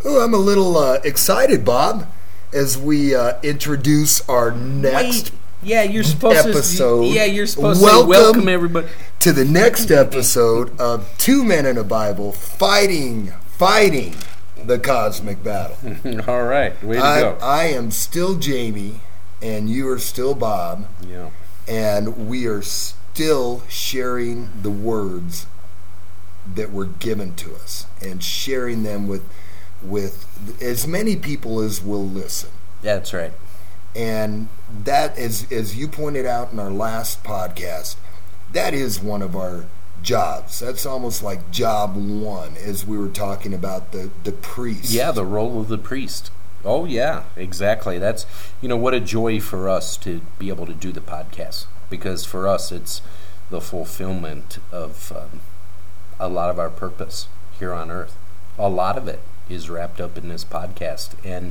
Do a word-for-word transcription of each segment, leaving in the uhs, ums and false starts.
Oh, I'm a little uh, excited, Bob, as we uh, introduce our next Wait. Yeah, you're supposed episode. to. Yeah, you're supposed welcome to welcome everybody to the next episode of Two Men in a Bible fighting, fighting the cosmic battle. All right, way to I, go. I am still Jamie, and you are still Bob. Yeah, and we are still sharing the words that were given to us, and sharing them with with as many people as will listen. that's right. And that, as as you pointed out in our last podcast, that is one of our jobs. That's almost like job one, as we were talking about the, the priest. Yeah, the role of the priest. Oh, yeah, exactly. That's, you know, what a joy for us to be able to do the podcast. Because for us, it's the fulfillment of um, a lot of our purpose here on earth. A lot of it is wrapped up in this podcast. And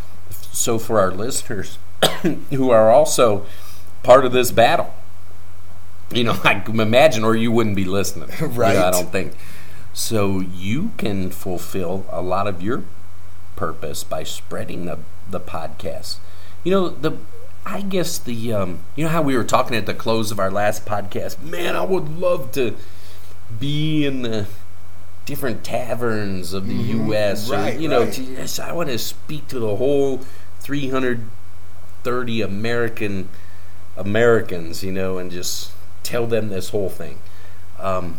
so for our listeners who are also part of this battle, you know, I can imagine, or you wouldn't be listening. Right. You know, I don't think. So you can fulfill a lot of your purpose by spreading the, the podcast. You know, the I guess the, um, you know how we were talking at the close of our last podcast? Man, I would love to be in the different taverns of the Mm-hmm. U S Right, or, you know, right. to, yes, I want to speak to the whole three hundred thirty American Americans, you know, and just tell them this whole thing. Um,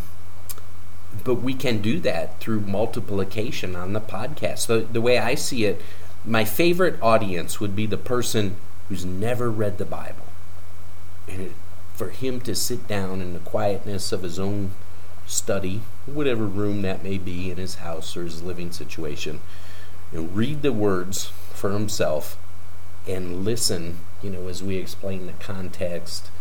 but we can do that through multiplication on the podcast. The, the way I see it, my favorite audience would be the person who's never read the Bible. And it, for him to sit down in the quietness of his own study, whatever room that may be in his house or his living situation, and read the words for himself and listen, you know, as we explain the context,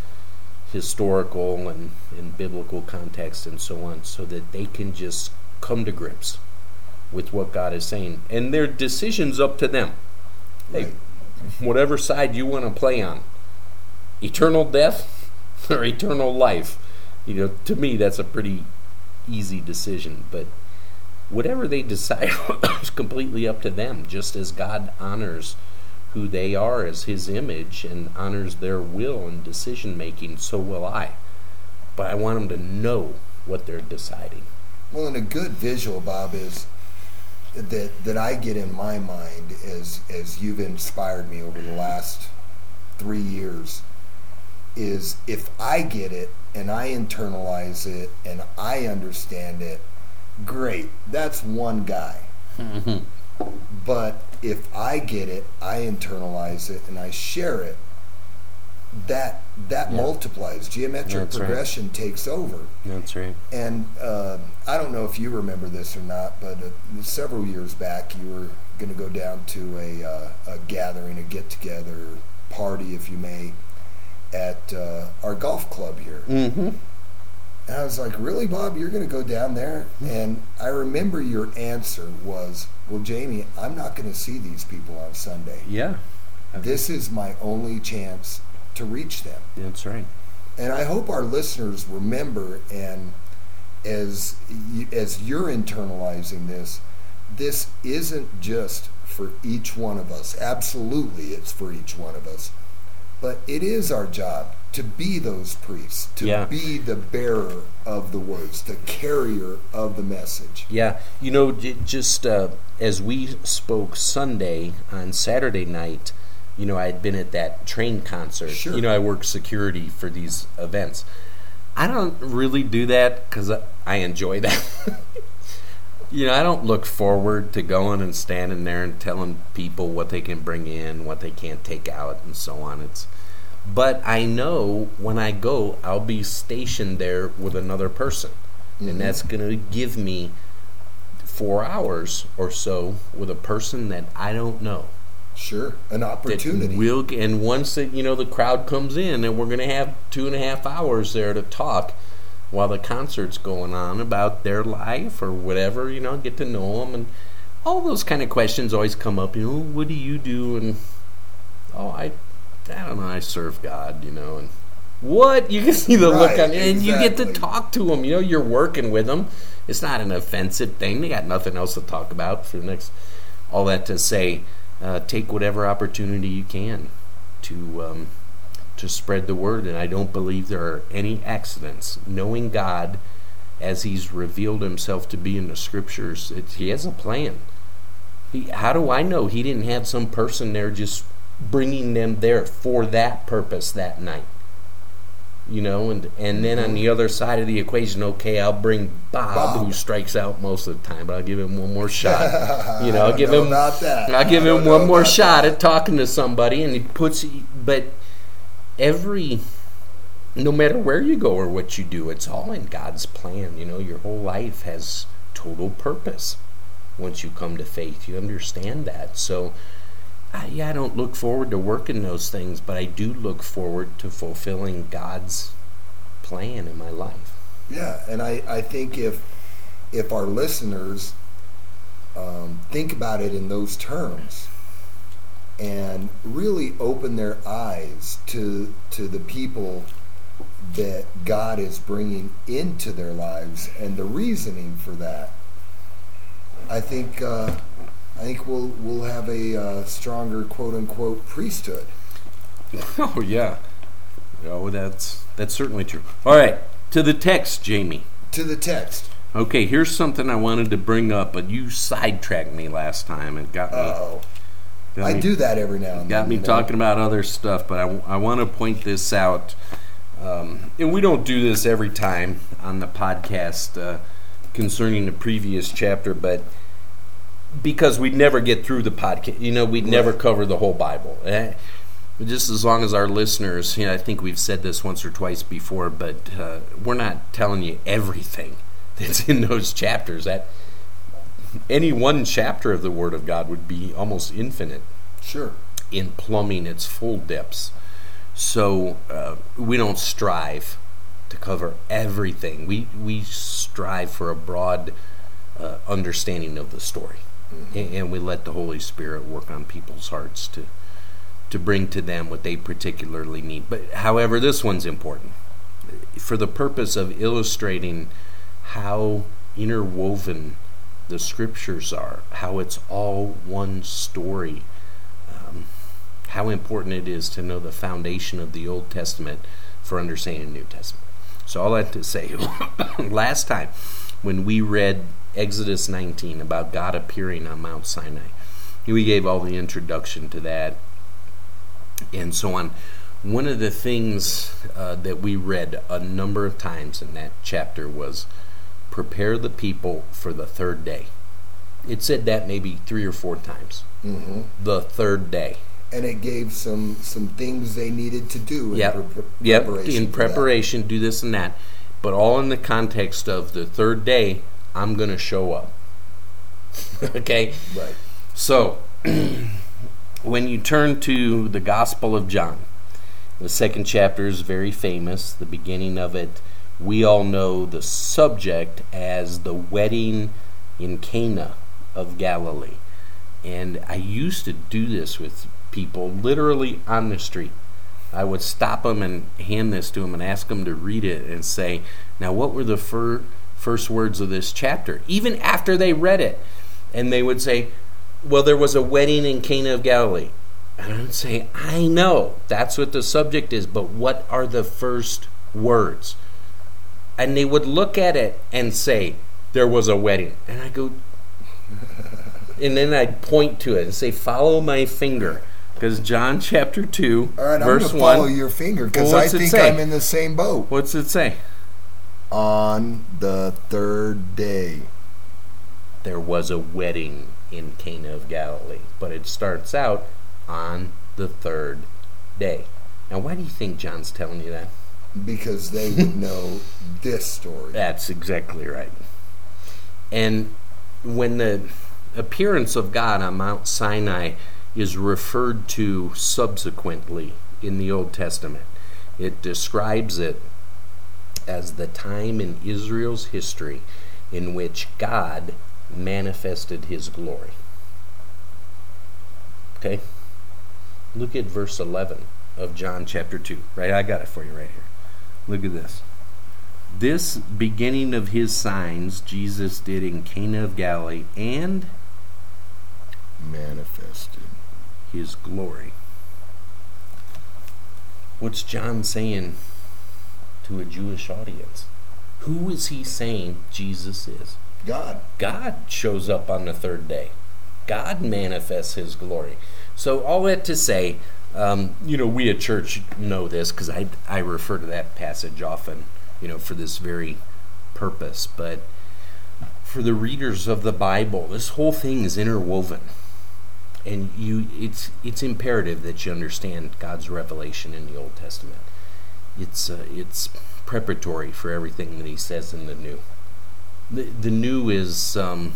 historical and, and biblical context and so on, so that they can just come to grips with what God is saying. And their decision's up to them. Hey, Right. whatever side you want to play on, eternal death or eternal life, you know, to me that's a pretty easy decision. But whatever they decide is completely up to them, just as God honors who they are as his image and honors their will and decision making, so will I. But I want them to know what they're deciding. Well, and a good visual, Bob, is that that I get in my mind as as you've inspired me over the last three years is if I get it and I internalize it and I understand it, great. That's one guy. Mm-hmm. But if I get it, I internalize it, and I share it, that that Yeah. multiplies. Geometric That's right. progression takes over. That's right. And uh, I don't know if you remember this or not, but uh, several years back, you were going to go down to a, uh, a gathering, a get-together, party, if you may, at uh, our golf club here. Mm-hmm. And I was like, really, Bob, you're going to go down there? And I remember your answer was, well, Jamie, I'm not going to see these people on Sunday. Yeah. This is my only chance to reach them. That's right. And I hope our listeners remember, and as you, as you're internalizing this, this isn't just for each one of us. Absolutely, it's for each one of us. But it is our job to be those priests, to Yeah. be the bearer of the words, the carrier of the message. Yeah, you know, j- just uh, as we spoke Sunday, on Saturday night, you know, I had been at that train concert. Sure. You know, I work security for these events. I don't really do that because I, I enjoy that. You know, I don't look forward to going and standing there and telling people what they can bring in, what they can't take out, and so on. It's, but I know when I go, I'll be stationed there with another person. Mhm. And that's going to give me four hours or so with a person that I don't know. Sure, an That opportunity. will, and once it, you know, the crowd comes in, and we're going to have two and a half hours there to talk while the concert's going on about their life or whatever, you know, get to know them. And all those kind of questions always come up, you know, what do you do? And, oh, I, I don't know, I serve God, you know, and what? You can see the look Right, on it, and you get to exactly. talk to them, you know, you're working with them. It's not an offensive thing. They got nothing else to talk about for the next all that to say, uh, take whatever opportunity you can to um, to spread the word. And I don't believe there are any accidents. Knowing God as he's revealed himself to be in the scriptures, it, he has a plan. He, how do I know he didn't have some person there just bringing them there for that purpose that night? You know, and and then on the other side of the equation, okay, I'll bring Bob, Bob. who strikes out most of the time, but I'll give him one more shot. You know, I'll give him about that. I'll give him one more shot that. at talking to somebody, and he puts. But every, no matter where you go or what you do, it's all in God's plan. You know, your whole life has total purpose. Once you come to faith, you understand that. So, I, yeah, I don't look forward to working those things, but I do look forward to fulfilling God's plan in my life. Yeah, and I, I think if if our listeners um, think about it in those terms and really open their eyes to to the people that God is bringing into their lives and the reasoning for that, I think uh, I think we'll we'll have a uh, stronger quote unquote priesthood. Oh yeah, oh that's that's certainly true. All right, to the text, Jamie. To the text. Okay, here's something I wanted to bring up, but you sidetracked me last time and got me. Uh-oh. Got I me, do that every now and then. Got me talking know? about other stuff, but I, I want to point this out. Um, and we don't do this every time on the podcast uh, concerning the previous chapter, but because we'd never get through the podcast, you know, we'd right. never cover the whole Bible. Eh? Just as long as our listeners, you know, I think we've said this once or twice before, but uh, we're not telling you everything that's in those chapters. That any one chapter of the Word of God would be almost infinite. Sure. In plumbing its full depths. So uh, we don't strive to cover everything. We we strive for a broad uh, understanding of the story, mm-hmm. and, and we let the Holy Spirit work on people's hearts to to bring to them what they particularly need. But however, this one's important for the purpose of illustrating how interwoven the scriptures are, how it's all one story. Um, how important it is to know the foundation of the Old Testament for understanding the New Testament. So all that to say, last time when we read Exodus nineteen about God appearing on Mount Sinai, we gave all the introduction to that and so on. One of the things uh, that we read a number of times in that chapter was prepare the people for the third day. It said that maybe three or four times. Mm-hmm. The third day. And it gave some some things they needed to do in yep. pre- yep. preparation. In preparation, do this and that. But all in the context of the third day, I'm going to show up. Okay? Right. So, when you turn to the Gospel of John, the second chapter is very famous. The beginning of it, we all know the subject as the wedding in Cana of Galilee. And I used to do this with people literally on the street. I would stop them and hand this to them and ask them to read it and say, now what were the fir- first words of this chapter? Even after they read it. And they would say, well, there was a wedding in Cana of Galilee. And I would say, I know, that's what the subject is, but what are the first words? And they would look at it and say, there was a wedding. And I go, and then I'd point to it and say, follow my finger. Because John chapter two, all right, verse I'm going one. to follow your finger because well, I think I'm in the same boat. What's it say? On the third day. There was a wedding in Cana of Galilee. But it starts out on the third day. Now, why do you think John's telling you that? Because they would know this story. That's exactly right. And when the appearance of God on Mount Sinai is referred to subsequently in the Old Testament, it describes it as the time in Israel's history in which God manifested his glory. Okay? Look at verse eleven of John chapter two. Right? I got it for you right here. Look at this. This beginning of his signs Jesus did in Cana of Galilee and manifested his glory. What's John saying to a Jewish audience? Who is he saying Jesus is? God. God shows up on the third day. God manifests his glory. So all that to say, um, you know, we at church know this because I, I refer to that passage often, you know, for this very purpose. But for the readers of the Bible, this whole thing is interwoven. And you, it's it's imperative that you understand God's revelation in the Old Testament. It's uh, it's preparatory for everything that he says in the New. The, the New is um,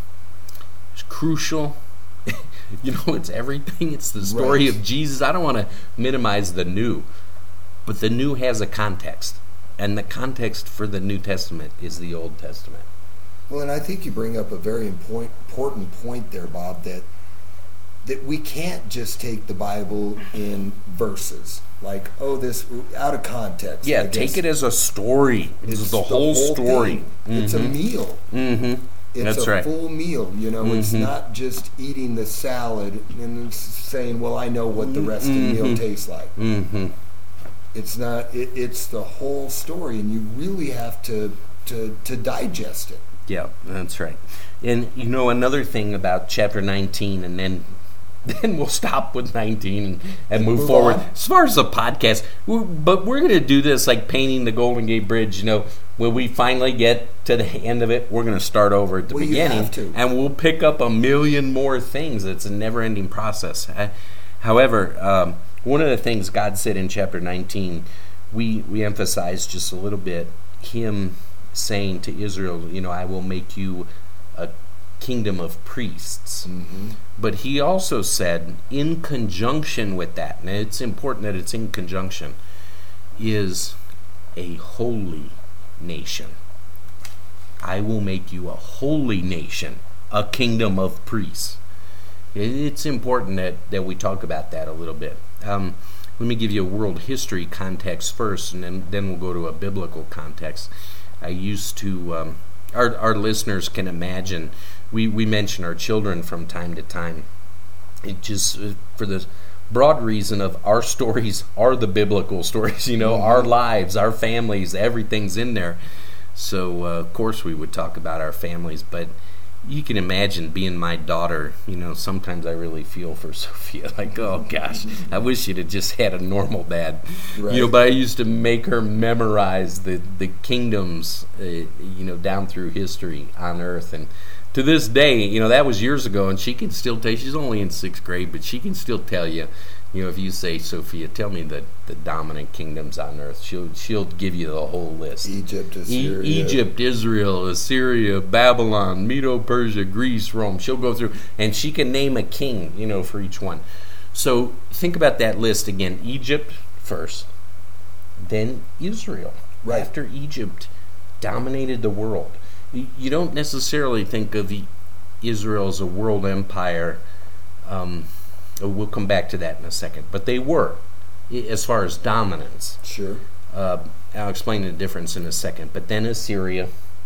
it's crucial. You know, it's everything. It's the story Right. of Jesus. I don't want to minimize the New, but the New has a context. And the context for the New Testament is the Old Testament. Well, and I think you bring up a very important important point there, Bob, that that we can't just take the Bible in verses. Like, oh, this out of context. Yeah, I take guess. it as a story. This is the, whole, story. thing. It's a meal. Mm-hmm. It's That's a right. full meal. You know, it's Mhm. not just eating the salad and it's saying, well, I know what the rest of the meal Mhm. tastes like. Mm-hmm. It's not. It, it's the whole story, and you really have to to to digest it. Yeah, that's right. And you know another thing about chapter nineteen, and then then we'll stop with nineteen and, and move, Move forward. on. As far as the podcast, we're, but we're going to do this like painting the Golden Gate Bridge. You know, when we finally get to the end of it, we're going to start over at the Well, you beginning, have to. and we'll pick up a million more things. It's a never-ending process. Uh, however, um, one of the things God said in chapter nineteen, we we emphasized just a little bit him saying to Israel, you know, I will make you a kingdom of priests. Mm-hmm. But he also said, in conjunction with that, and it's important that it's in conjunction, is a holy nation. I will make you a holy nation, a kingdom of priests. It's important that, that we talk about that a little bit. Um, let me give you a world history context first, and then, then we'll go to a biblical context. I used to, um, our, our listeners can imagine, we, we mention our children from time to time. It just, uh, for the broad reason of our stories are the biblical stories, you know, Mm-hmm. our lives, our families, everything's in there. So, uh, of course, we would talk about our families, but you can imagine being my daughter, you know, sometimes I really feel for Sophia, like, oh gosh, I wish she'd have just had a normal dad. Right. You know, but I used to make her memorize the, the kingdoms, uh, you know, down through history on earth. And to this day, you know, that was years ago, and she can still tell, she's only in sixth grade, but she can still tell you, you know, if you say, Sophia, tell me the, the dominant kingdoms on earth, she'll she'll give you the whole list. Egypt, E- Assyria. Egypt, Israel, Assyria, Babylon, Medo-Persia, Greece, Rome. She'll go through, and she can name a king, you know, for each one. So think about that list again. Egypt first, then Israel. Right. After Egypt dominated the world. You you don't necessarily think of the Israel as a world empire. Um, we'll come back to that in a second. But they were, i- as far as dominance. Sure. Uh, I'll explain the difference in a second. But then Assyria,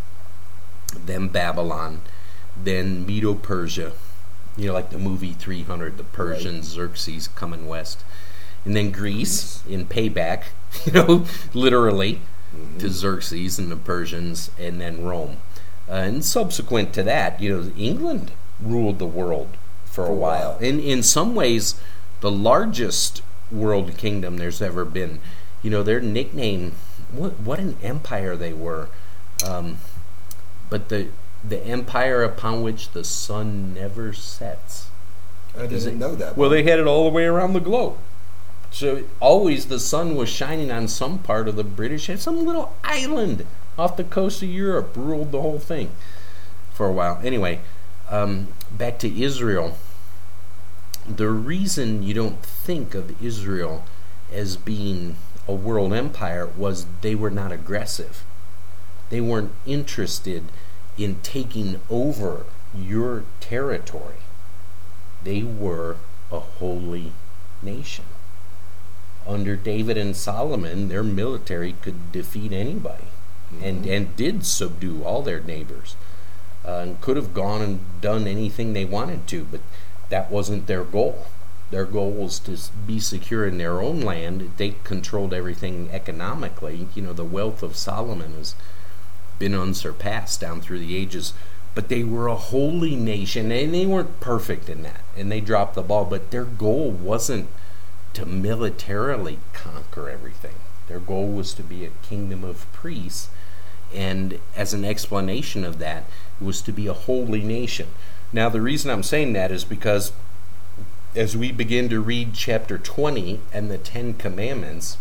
then Babylon, then Medo-Persia. You know, like the movie three hundred, the Persians, Xerxes coming west. And then Greece in payback, you know, literally, Mm-hmm. to Xerxes and the Persians, and then Rome. Uh, and subsequent to that, you know, England ruled the world for a For a while. while. In in some ways, the largest world kingdom there's ever been. You know, their nickname, what what an empire they were. Um, but the the empire upon which the sun never sets. I Is didn't it- know that. Well, Bob. they had it all the way around the globe. So always the sun was shining on some part of the British, and some little island off the coast of Europe ruled the whole thing for a while. Anyway, um, back to Israel. The reason you don't think of Israel as being a world empire was they were not aggressive. They weren't interested in taking over your territory. They were a holy nation. Under David and Solomon, their military could defeat anybody, and and did subdue all their neighbors, uh, and could have gone and done anything they wanted to. But That wasn't their goal. Their goal was to be secure in their own land. They controlled everything economically. You know, the wealth of Solomon has been unsurpassed down through the ages. But they were a holy nation, and they weren't perfect in that, and they dropped the ball. But their goal wasn't to militarily conquer everything. Their goal was to be a kingdom of priests, and as an explanation of that, it was to be a holy nation. Now, the reason I'm saying that is because as we begin to read chapter twenty and the Ten Commandments,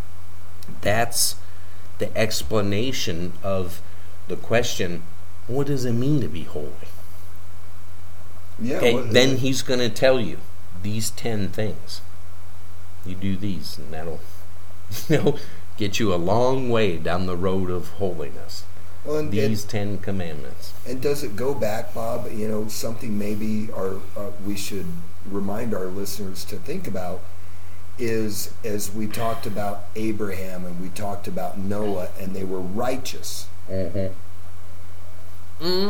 that's the explanation of the question, what does it mean to be holy? Yeah. Okay, what- then he's going to tell you these ten things. You do these, and that'll, you know, get you a long way down the road of holiness. well, and, These and, ten commandments. and does it go back, Bob? You know, something maybe our uh, we should remind our listeners to think about is, as we talked about Abraham and we talked about Noah, and they were righteous. Mm-hmm. Mm.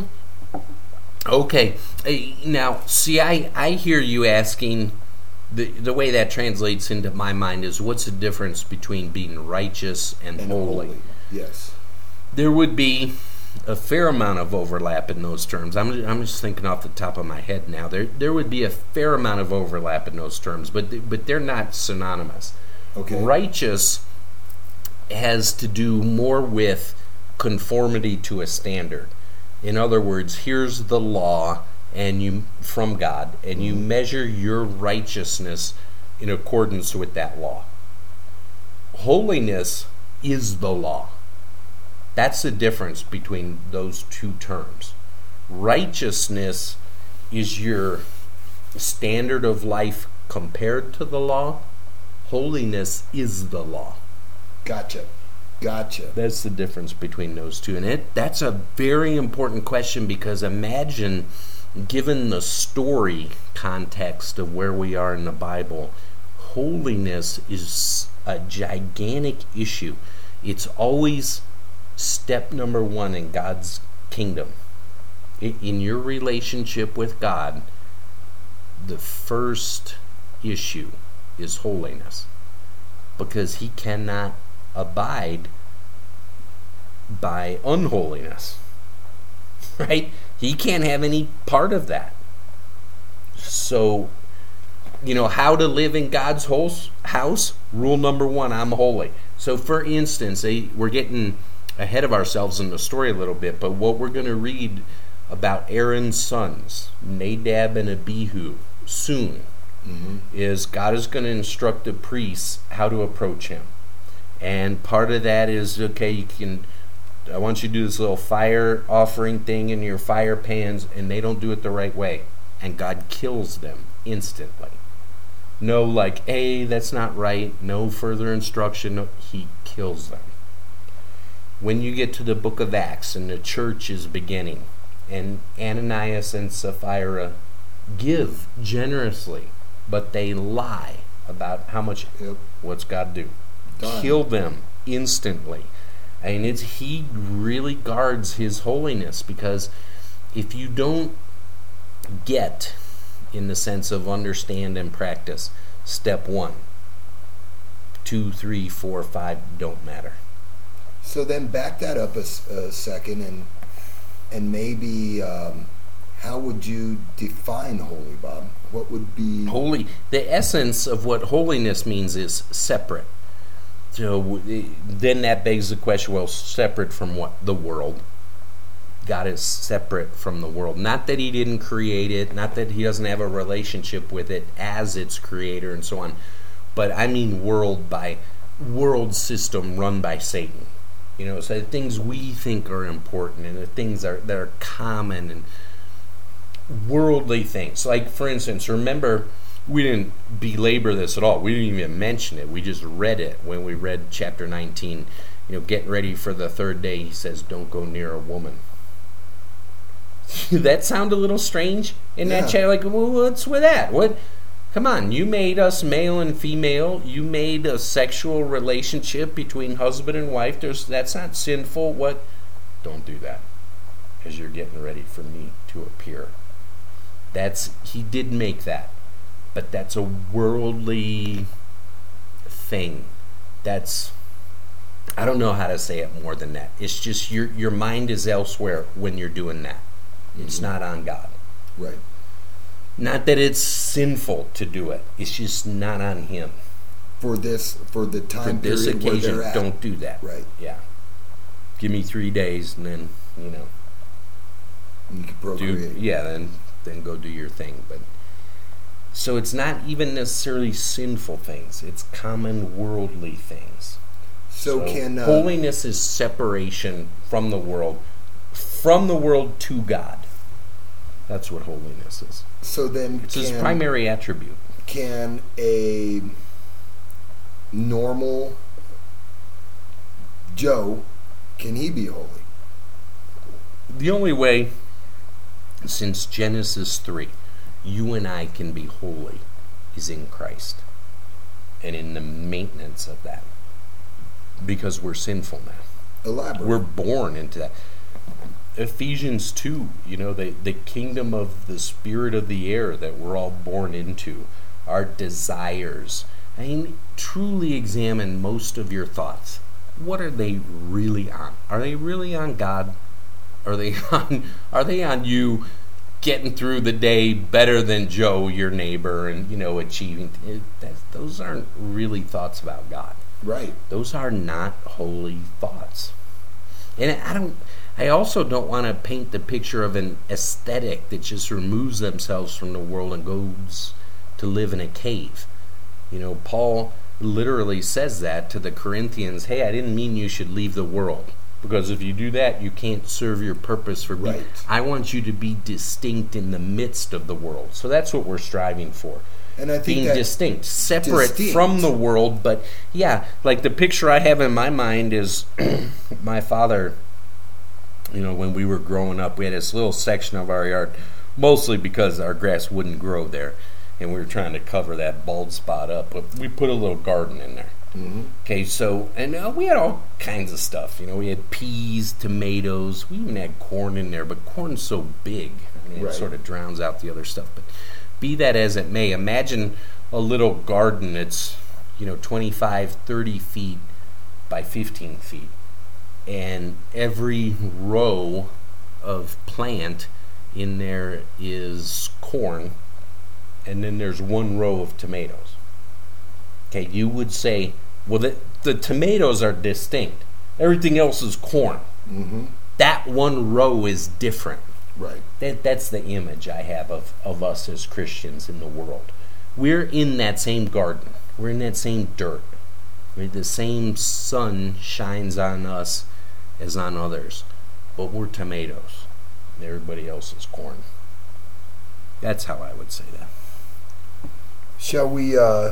Okay. Uh, Now, see, I, I hear you asking, the the way that translates into my mind is, what's the difference between being righteous and, And holy? holy. Yes. There would be a fair amount of overlap in those terms. I'm, I'm just thinking off the top of my head now. There there would be a fair amount of overlap in those terms, but th- but they're not synonymous. Okay. Righteous has to do more with conformity to a standard. In other words, here's the law and you from God, and you measure your righteousness in accordance with that law. Holiness is the law. That's the difference between those two terms. Righteousness is your standard of life compared to the law. Holiness is the law. Gotcha. Gotcha. That's the difference between those two. And it that's a very important question, because imagine, given the story context of where we are in the Bible, holiness is a gigantic issue. It's always step number one in God's kingdom. In your relationship with God, the first issue is holiness, because he cannot abide by unholiness, right? He can't have any part of that. So, you know, how to live in God's house? Rule number one, I'm holy. So, for instance, we're getting ahead of ourselves in the story a little bit, but what we're going to read about Aaron's sons, Nadab and Abihu, soon, mm-hmm. is God is going to instruct the priests how to approach him. And part of that is, okay, you can, I want you to do this little fire offering thing in your fire pans, and they don't do it the right way. And God kills them instantly. No, like, hey, that's not right. No further instruction. No, he kills them. When you get to the book of Acts and the church is beginning, and Ananias and Sapphira give generously, but they lie about how much, Yep. what's God do? Done. Kill them instantly. I mean, it's, he really guards his holiness, because if you don't get, in the sense of understand and practice, step one, two, three, four, five don't matter. So then back that up a, s- a second, and and maybe um, how would you define holy, Bob? What would be Holy, the essence of what holiness means is separate. So then that begs the question, well, separate from what? The world. God is separate from the world. Not that he didn't create it, not that he doesn't have a relationship with it as its creator and so on, but I mean world by world system run by Satan. You know, so the things we think are important and the things are, that are common and worldly things. Like, for instance, remember, we didn't belabor this at all. We didn't even mention it. We just read it when we read chapter nineteen. You know, getting ready for the third day, he says, don't go near a woman. That sound a little strange in Yeah. that chapter? Like, well, what's with that? What? Come on, you made us male and female. You made a sexual relationship between husband and wife. There's that's not sinful. What? Don't do that, as you're getting ready for me to appear. That's he did make that, but that's a worldly thing. That's I don't know how to say it more than that. It's just your your mind is elsewhere when you're doing that. It's mm-hmm. not on God. Right. Not that it's sinful to do it. It's just not on Him. For this, for the time for this period occasion, where they're at. Don't do that. Right. Yeah. Give me three days, and then you know. You can procreate. Do, yeah, then then go do your thing. But so it's not even necessarily sinful things. It's common worldly things. So, so can uh, holiness is separation from the world, from the world to God. That's what holiness is. So then, it's can, his primary attribute. Can a normal Joe, can he be holy? The only way, since Genesis three, you and I can be holy is in Christ and in the maintenance of that, because we're sinful now. Elaborate. We're born into that. Ephesians two, you know, the, the kingdom of the spirit of the air that we're all born into, our desires. I mean, truly examine most of your thoughts. What are they really on? Are they really on God? Are they on, are they on you getting through the day better than Joe, your neighbor, and, you know, achieving? It, that, those aren't really thoughts about God. Right. Those are not holy thoughts. And I don't... I also don't want to paint the picture of an aesthetic that just removes themselves from the world and goes to live in a cave. You know, Paul literally says that to the Corinthians. Hey, I didn't mean you should leave the world, because if you do that, you can't serve your purpose for being. Right. I want you to be distinct in the midst of the world. So that's what we're striving for. And I think being distinct, separate distinct. from the world. But yeah, like the picture I have in my mind is my father. You know, when we were growing up, we had this little section of our yard, mostly because our grass wouldn't grow there, and we were trying to cover that bald spot up. But we put a little garden in there. Mm-hmm. Okay, so, and uh, we had all kinds of stuff. You know, we had peas, tomatoes. We even had corn in there, but corn's so big. I mean, right. It sort of drowns out the other stuff. But be that as it may, imagine a little garden that's, you know, twenty-five, thirty feet by fifteen feet. And every row of plant in there is corn, and then there's one row of tomatoes. Okay, you would say, well, the, the tomatoes are distinct. Everything else is corn. Mm-hmm. That one row is different. Right. That That's the image I have of, of us as Christians in the world. We're in that same garden. We're in that same dirt. We're the same sun shines on us as on others, but we're tomatoes, and everybody else is corn. That's how I would say that. Shall we uh,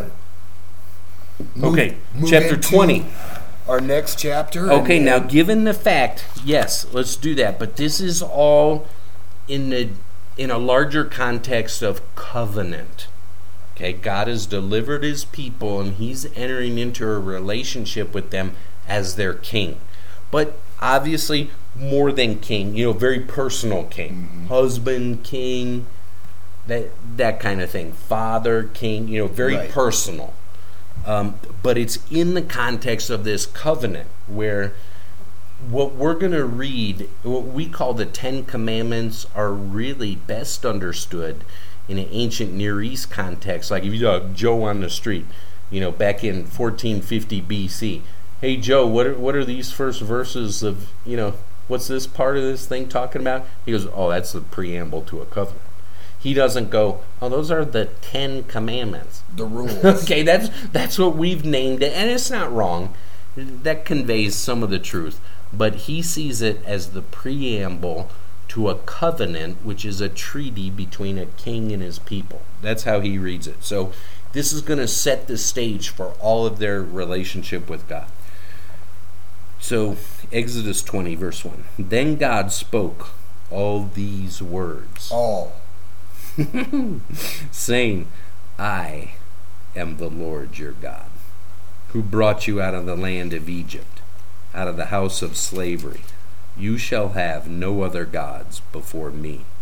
move, okay, move chapter twenty. Our next chapter? Okay, and, now and given the fact, yes, let's do that, but this is all in the in a larger context of covenant. Okay, God has delivered his people, and he's entering into a relationship with them as their king. But obviously, more than king, you know, very personal king. Mm-hmm. Husband, king, that that kind of thing. Father, king, you know, very right. personal. Um, but it's in the context of this covenant where what we're going to read, what we call the Ten Commandments, are really best understood in an ancient Near East context. Like if you saw Joe on the street, you know, back in fourteen fifty B C, hey Joe, what are, what are these first verses of, you know, what's this part of this thing talking about? He goes, oh, that's the preamble to a covenant. He doesn't go, oh, those are the Ten Commandments. The rules. Okay, that's that's what we've named it, and it's not wrong. That conveys some of the truth. But he sees it as the preamble to a covenant, which is a treaty between a king and his people. That's how he reads it. So this is going to set the stage for all of their relationship with God. So Exodus twenty, verse one. Then God spoke all these words. All. Saying, I am the Lord your God, who brought you out of the land of Egypt, out of the house of slavery. You shall have no other gods before me.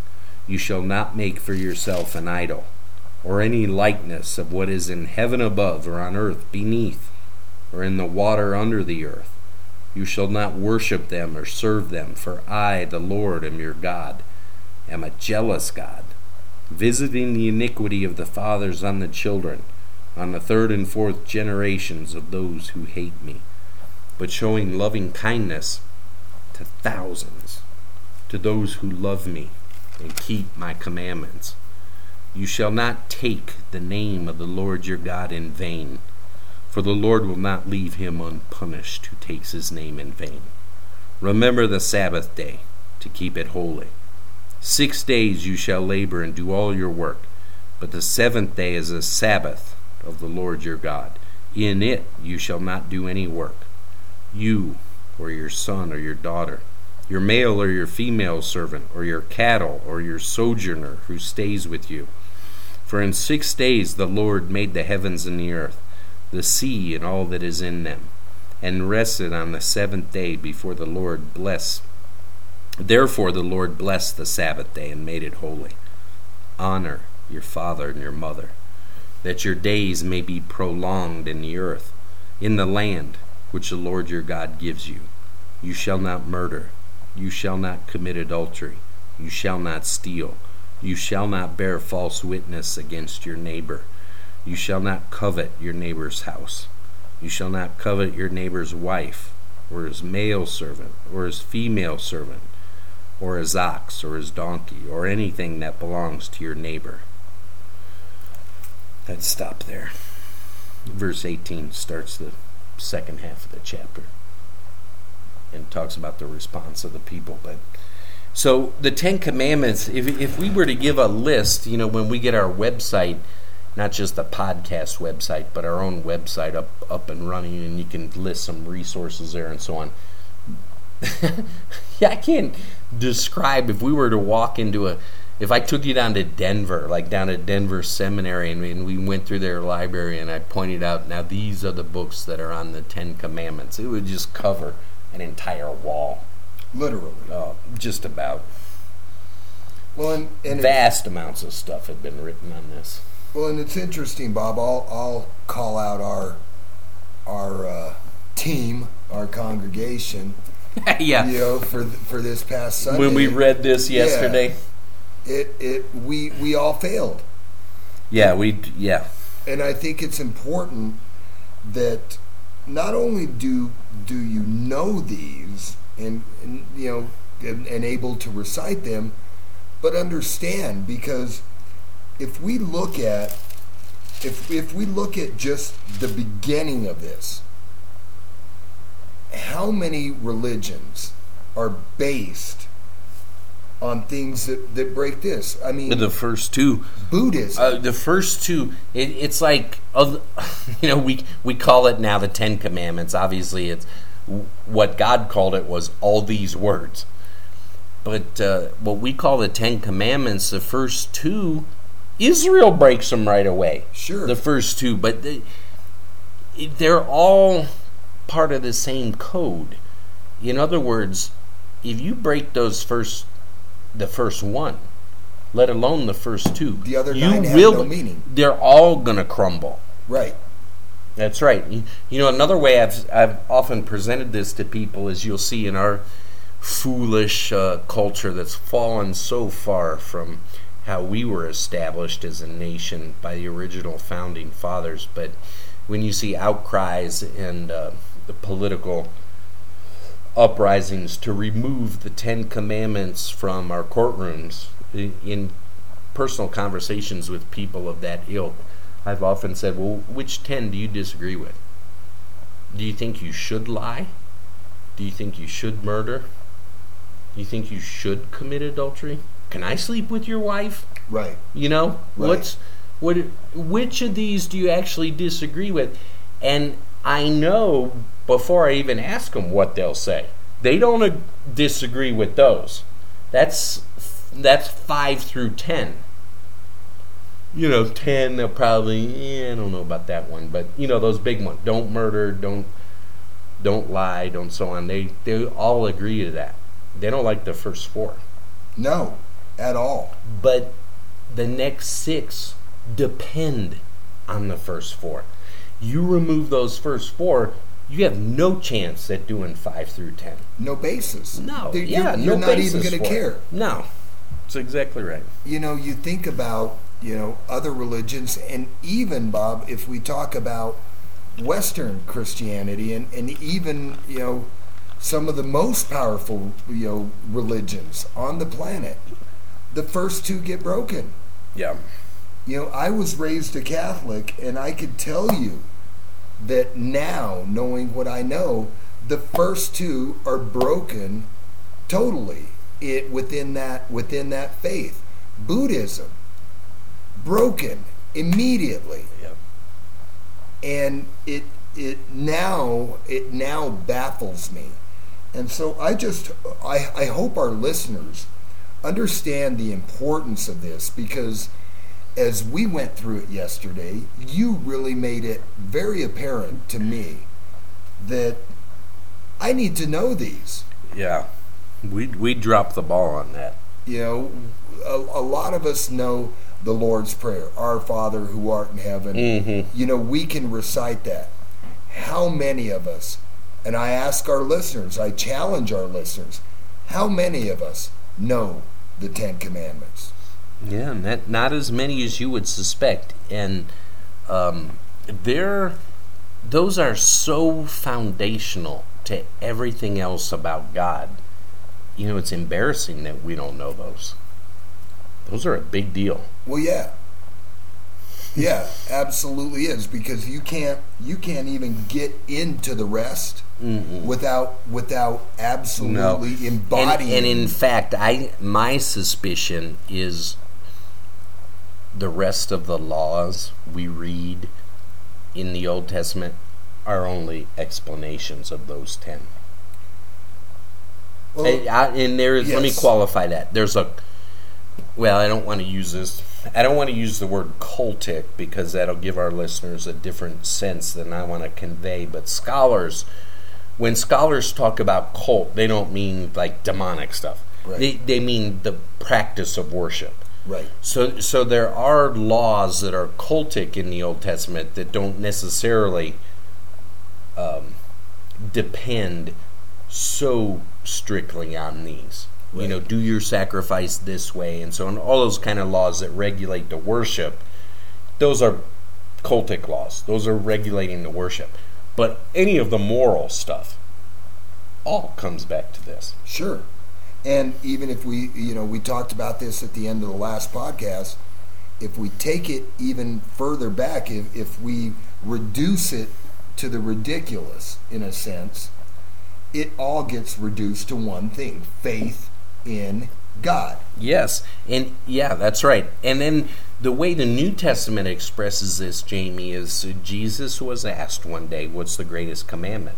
You shall not make for yourself an idol, or any likeness of what is in heaven above, or on earth beneath, or in the water under the earth. You shall not worship them or serve them, for I, the Lord, am your God, am a jealous God, visiting the iniquity of the fathers on the children, on the third and fourth generations of those who hate me, but showing loving kindness to thousands, to those who love me and keep my commandments. You shall not take the name of the Lord your God in vain, for the Lord will not leave him unpunished who takes his name in vain. Remember the Sabbath day, to keep it holy. Six days you shall labor and do all your work, but the seventh day is a Sabbath of the Lord your God. In it you shall not do any work, you or your son or your daughter, your male or your female servant, or your cattle, or your sojourner who stays with you. For in six days the Lord made the heavens and the earth, the sea and all that is in them, and rested on the seventh day before the Lord blessed. Therefore the Lord blessed the Sabbath day and made it holy. Honor your father and your mother, that your days may be prolonged in the earth, in the land which the Lord your God gives you. You shall not murder. You shall not commit adultery. You shall not steal. You shall not bear false witness against your neighbor. You shall not covet your neighbor's house. You shall not covet your neighbor's wife, or his male servant, or his female servant, or his ox, or his donkey, or anything that belongs to your neighbor. Let's stop there. Verse eighteen starts the second half of the chapter and talks about the response of the people. But so the Ten Commandments, if if we were to give a list, you know, when we get our website, not just the podcast website, but our own website up up and running, and you can list some resources there and so on. Yeah, I can't describe, if we were to walk into a, if I took you down to Denver, like down at Denver Seminary, and we, and we went through their library, and I pointed out, now these are the books that are on the Ten Commandments, it would just cover an entire wall. Literally. Uh, just about. Well, and, and vast amounts of stuff have been written on this. Well, and it's interesting, Bob. I'll I'll call out our our uh, team, our congregation. Yeah. You know, for for this past Sunday. When we read this yesterday, yeah, it it we we all failed. Yeah, we yeah. And I think it's important that not only do do you know these and, and you know and, and able to recite them, but understand, because if we look at if if we look at just the beginning of this, how many religions are based on things that, that break this? I mean, the first two, Buddhism. Uh, the first two, it, it's like, uh, you know, we we call it now the Ten Commandments. Obviously, it's what God called it was all these words. But uh, what we call the Ten Commandments, the first two, Israel breaks them right away. Sure. The first two, but they, they're all part of the same code. In other words, if you break those first, the first one, let alone the first two, the other you nine have will, no meaning. They're all gonna crumble. Right. That's right. You, you know, another way I've I've often presented this to people is, you'll see in our foolish uh, culture that's fallen so far from how we were established as a nation by the original founding fathers, but when you see outcries and uh, the political uprisings to remove the Ten Commandments from our courtrooms, in, in personal conversations with people of that ilk, I've often said, well, which ten do you disagree with? Do you think you should lie? Do you think you should murder? Do you think you should commit adultery? Can I sleep with your wife? Right. You know, right. what's what? Which of these do you actually disagree with? And I know before I even ask them what they'll say. They don't ag- disagree with those. That's that's five through ten. You know, ten, they'll probably, eh, I don't know about that one, but you know, those big ones. Don't murder, don't don't lie, don't so on. They they all agree to that. They don't like the first four. No. at all. But the next six depend on the first four. You remove those first four, you have no chance at doing five through ten. No basis. No, You're, yeah, you're no not basis even going to for it. care. No, that's exactly right. You know, you think about, you know, other religions, and even, Bob, if we talk about Western Christianity, and, and even, you know, some of the most powerful, you know, religions on the planet, the first two get broken. Yeah. You know, I was raised a Catholic, and I could tell you that now, knowing what I know, the first two are broken totally it within that within that faith. Buddhism, broken immediately. Yep. And it it now it now baffles me. And so I just I, I hope our listeners understand the importance of this, because as we went through it yesterday, you really made it very apparent to me that I need to know these. Yeah. We we dropped the ball on that. You know, a, a lot of us know the Lord's Prayer, Our Father who art in heaven. Mm-hmm. You know, we can recite that. How many of us, and I ask our listeners, I challenge our listeners, how many of us know the Ten Commandments? Yeah, and that, not as many as you would suspect. And um, they're, those are so foundational to everything else about God. You know, it's embarrassing that we don't know those. Those are a big deal. Well, yeah. Yeah, absolutely is, because you can't you can't even get into the rest Mm-mm. without without absolutely No. embodying. And, and in fact, I my suspicion is the rest of the laws we read in the Old Testament are only explanations of those ten. Well, And, I, and there is, let me yes. qualify that. There's a, well, I don't want to use this. I don't want to use the word cultic, because that'll give our listeners a different sense than I want to convey. But scholars, when scholars talk about cult, they don't mean like demonic stuff. Right. They they mean the practice of worship. Right. So so there are laws that are cultic in the Old Testament that don't necessarily um, depend so strictly on these. Right. You know, do your sacrifice this way, and so on. All those kind of laws that regulate the worship, those are cultic laws. Those are regulating the worship. But any of the moral stuff all comes back to this. Sure. And even if we, you know, we talked about this at the end of the last podcast, if we take it even further back, if, if we reduce it to the ridiculous, in a sense, it all gets reduced to one thing: faith in God. Yes, and yeah, that's right. And then the way the New Testament expresses this, Jamie, is uh, Jesus was asked one day, "What's the greatest commandment?"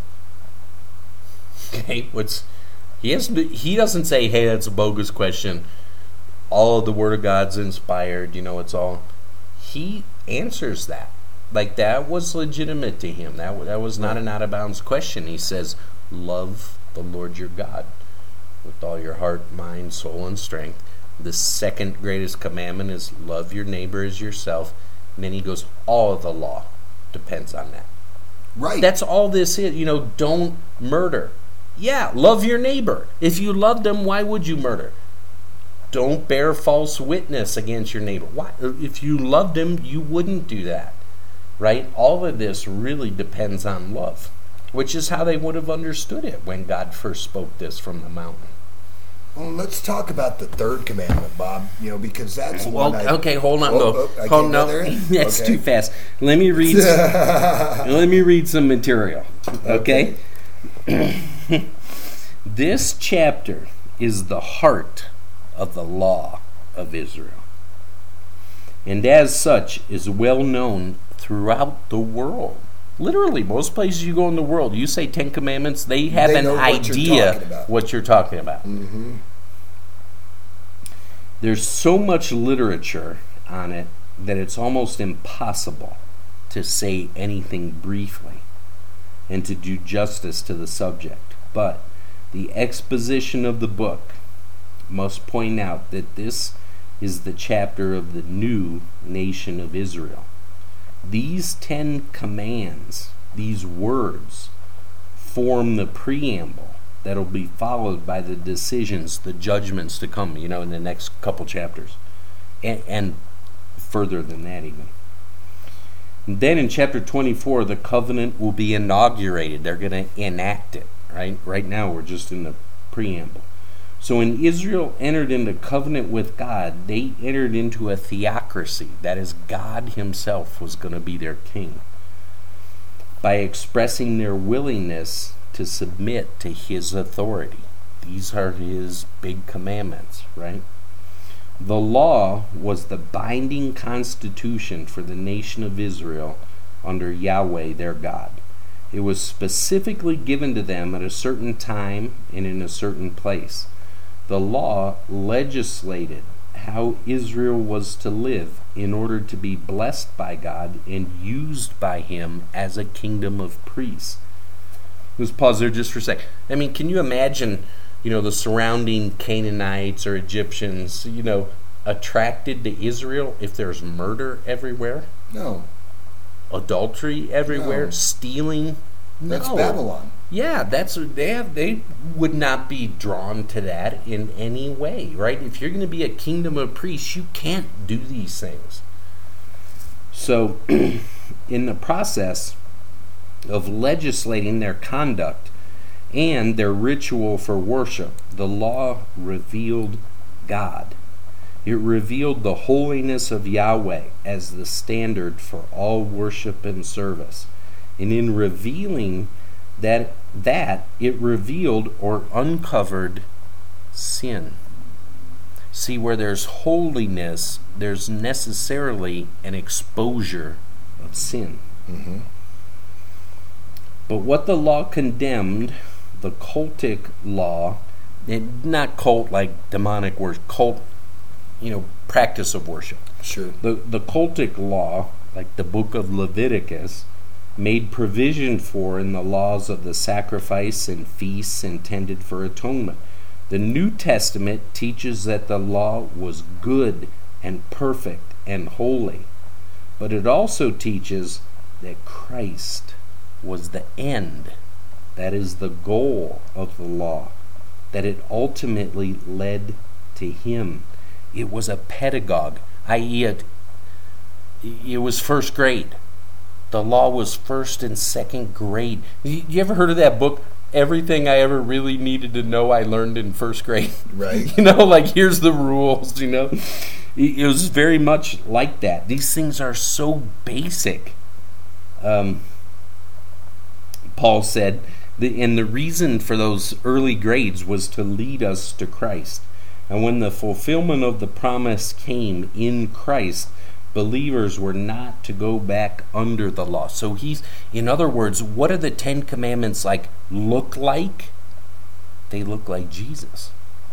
Okay, what's he has? He doesn't say, "Hey, that's a bogus question. All of the Word of God's inspired. You know, it's all." He answers that like that was legitimate to him. That that was not an out of bounds question. He says, "Love the Lord your God with all your heart, mind, soul, and strength." The second greatest commandment is love your neighbor as yourself. And then he goes, all of the law depends on that. Right. That's all this is. You know, don't murder. Yeah, love your neighbor. If you loved them, why would you murder? Don't bear false witness against your neighbor. Why? If you loved him, you wouldn't do that. Right? All of this really depends on love, which is how they would have understood it when God first spoke this from the mountain. Well, let's talk about the third commandment, Bob. You know, because that's the Well, one I, okay, hold on, Oh, though. oh, I hold can't no, go there? that's Okay. too fast. Let me read. Some, let me read some material. Okay. This chapter is the heart of the law of Israel, and as such is well known throughout the world. Literally, most places you go in the world, you say Ten Commandments, they have They an know what you're idea talking about. what you're talking about. Mm-hmm. There's so much literature on it that it's almost impossible to say anything briefly and to do justice to the subject. But the exposition of the book must point out that this is the chapter of the new nation of Israel. These Ten Commands, these words, form the preamble that'll be followed by the decisions, the judgments to come, you know, in the next couple chapters. And, and further than that even. And then in chapter twenty-four, the covenant will be inaugurated. They're going to enact it, right? Right now we're just in the preamble. So when Israel entered into covenant with God, they entered into a theocracy. That is, God himself was going to be their king. By expressing their willingness to submit to his authority. These are his big commandments, right? The law was the binding constitution for the nation of Israel under Yahweh their God. It was specifically given to them at a certain time and in a certain place. The law legislated how Israel was to live in order to be blessed by God and used by him as a kingdom of priests. Let's pause there just for a sec. I mean, can you imagine, you know, the surrounding Canaanites or Egyptians, you know, attracted to Israel if there's murder everywhere? No. Adultery everywhere? No. Stealing? That's No. Babylon. Yeah, that's they have. They would not be drawn to that in any way, right? If you're going to be a kingdom of priests, you can't do these things. So, in the process of legislating their conduct and their ritual for worship, the law revealed God. It revealed the holiness of Yahweh as the standard for all worship and service. And in revealing that, that it revealed or uncovered sin. See, where there's holiness, there's necessarily an exposure of sin. Mm-hmm. But what the law condemned, the cultic law, and not cult like demonic worship, cult, you know, practice of worship. Sure. The, the cultic law, like the book of Leviticus, made provision for in the laws of the sacrifice and feasts intended for atonement. The New Testament teaches that the law was good and perfect and holy, but it also teaches that Christ was the end, that is the goal of the law, that it ultimately led to him. It was a pedagogue, that is it, it was first grade. The law was first and second grade. You ever heard of that book, Everything I Ever Really Needed to Know I Learned in First Grade? Right. You know, like here's the rules, you know. It was very much like that. These things are so basic. Um, Paul said, the, and the reason for those early grades was to lead us to Christ. And when the fulfillment of the promise came in Christ, believers were not to go back under the law. So he's, in other words, what do the Ten Commandments like look like? They look like Jesus.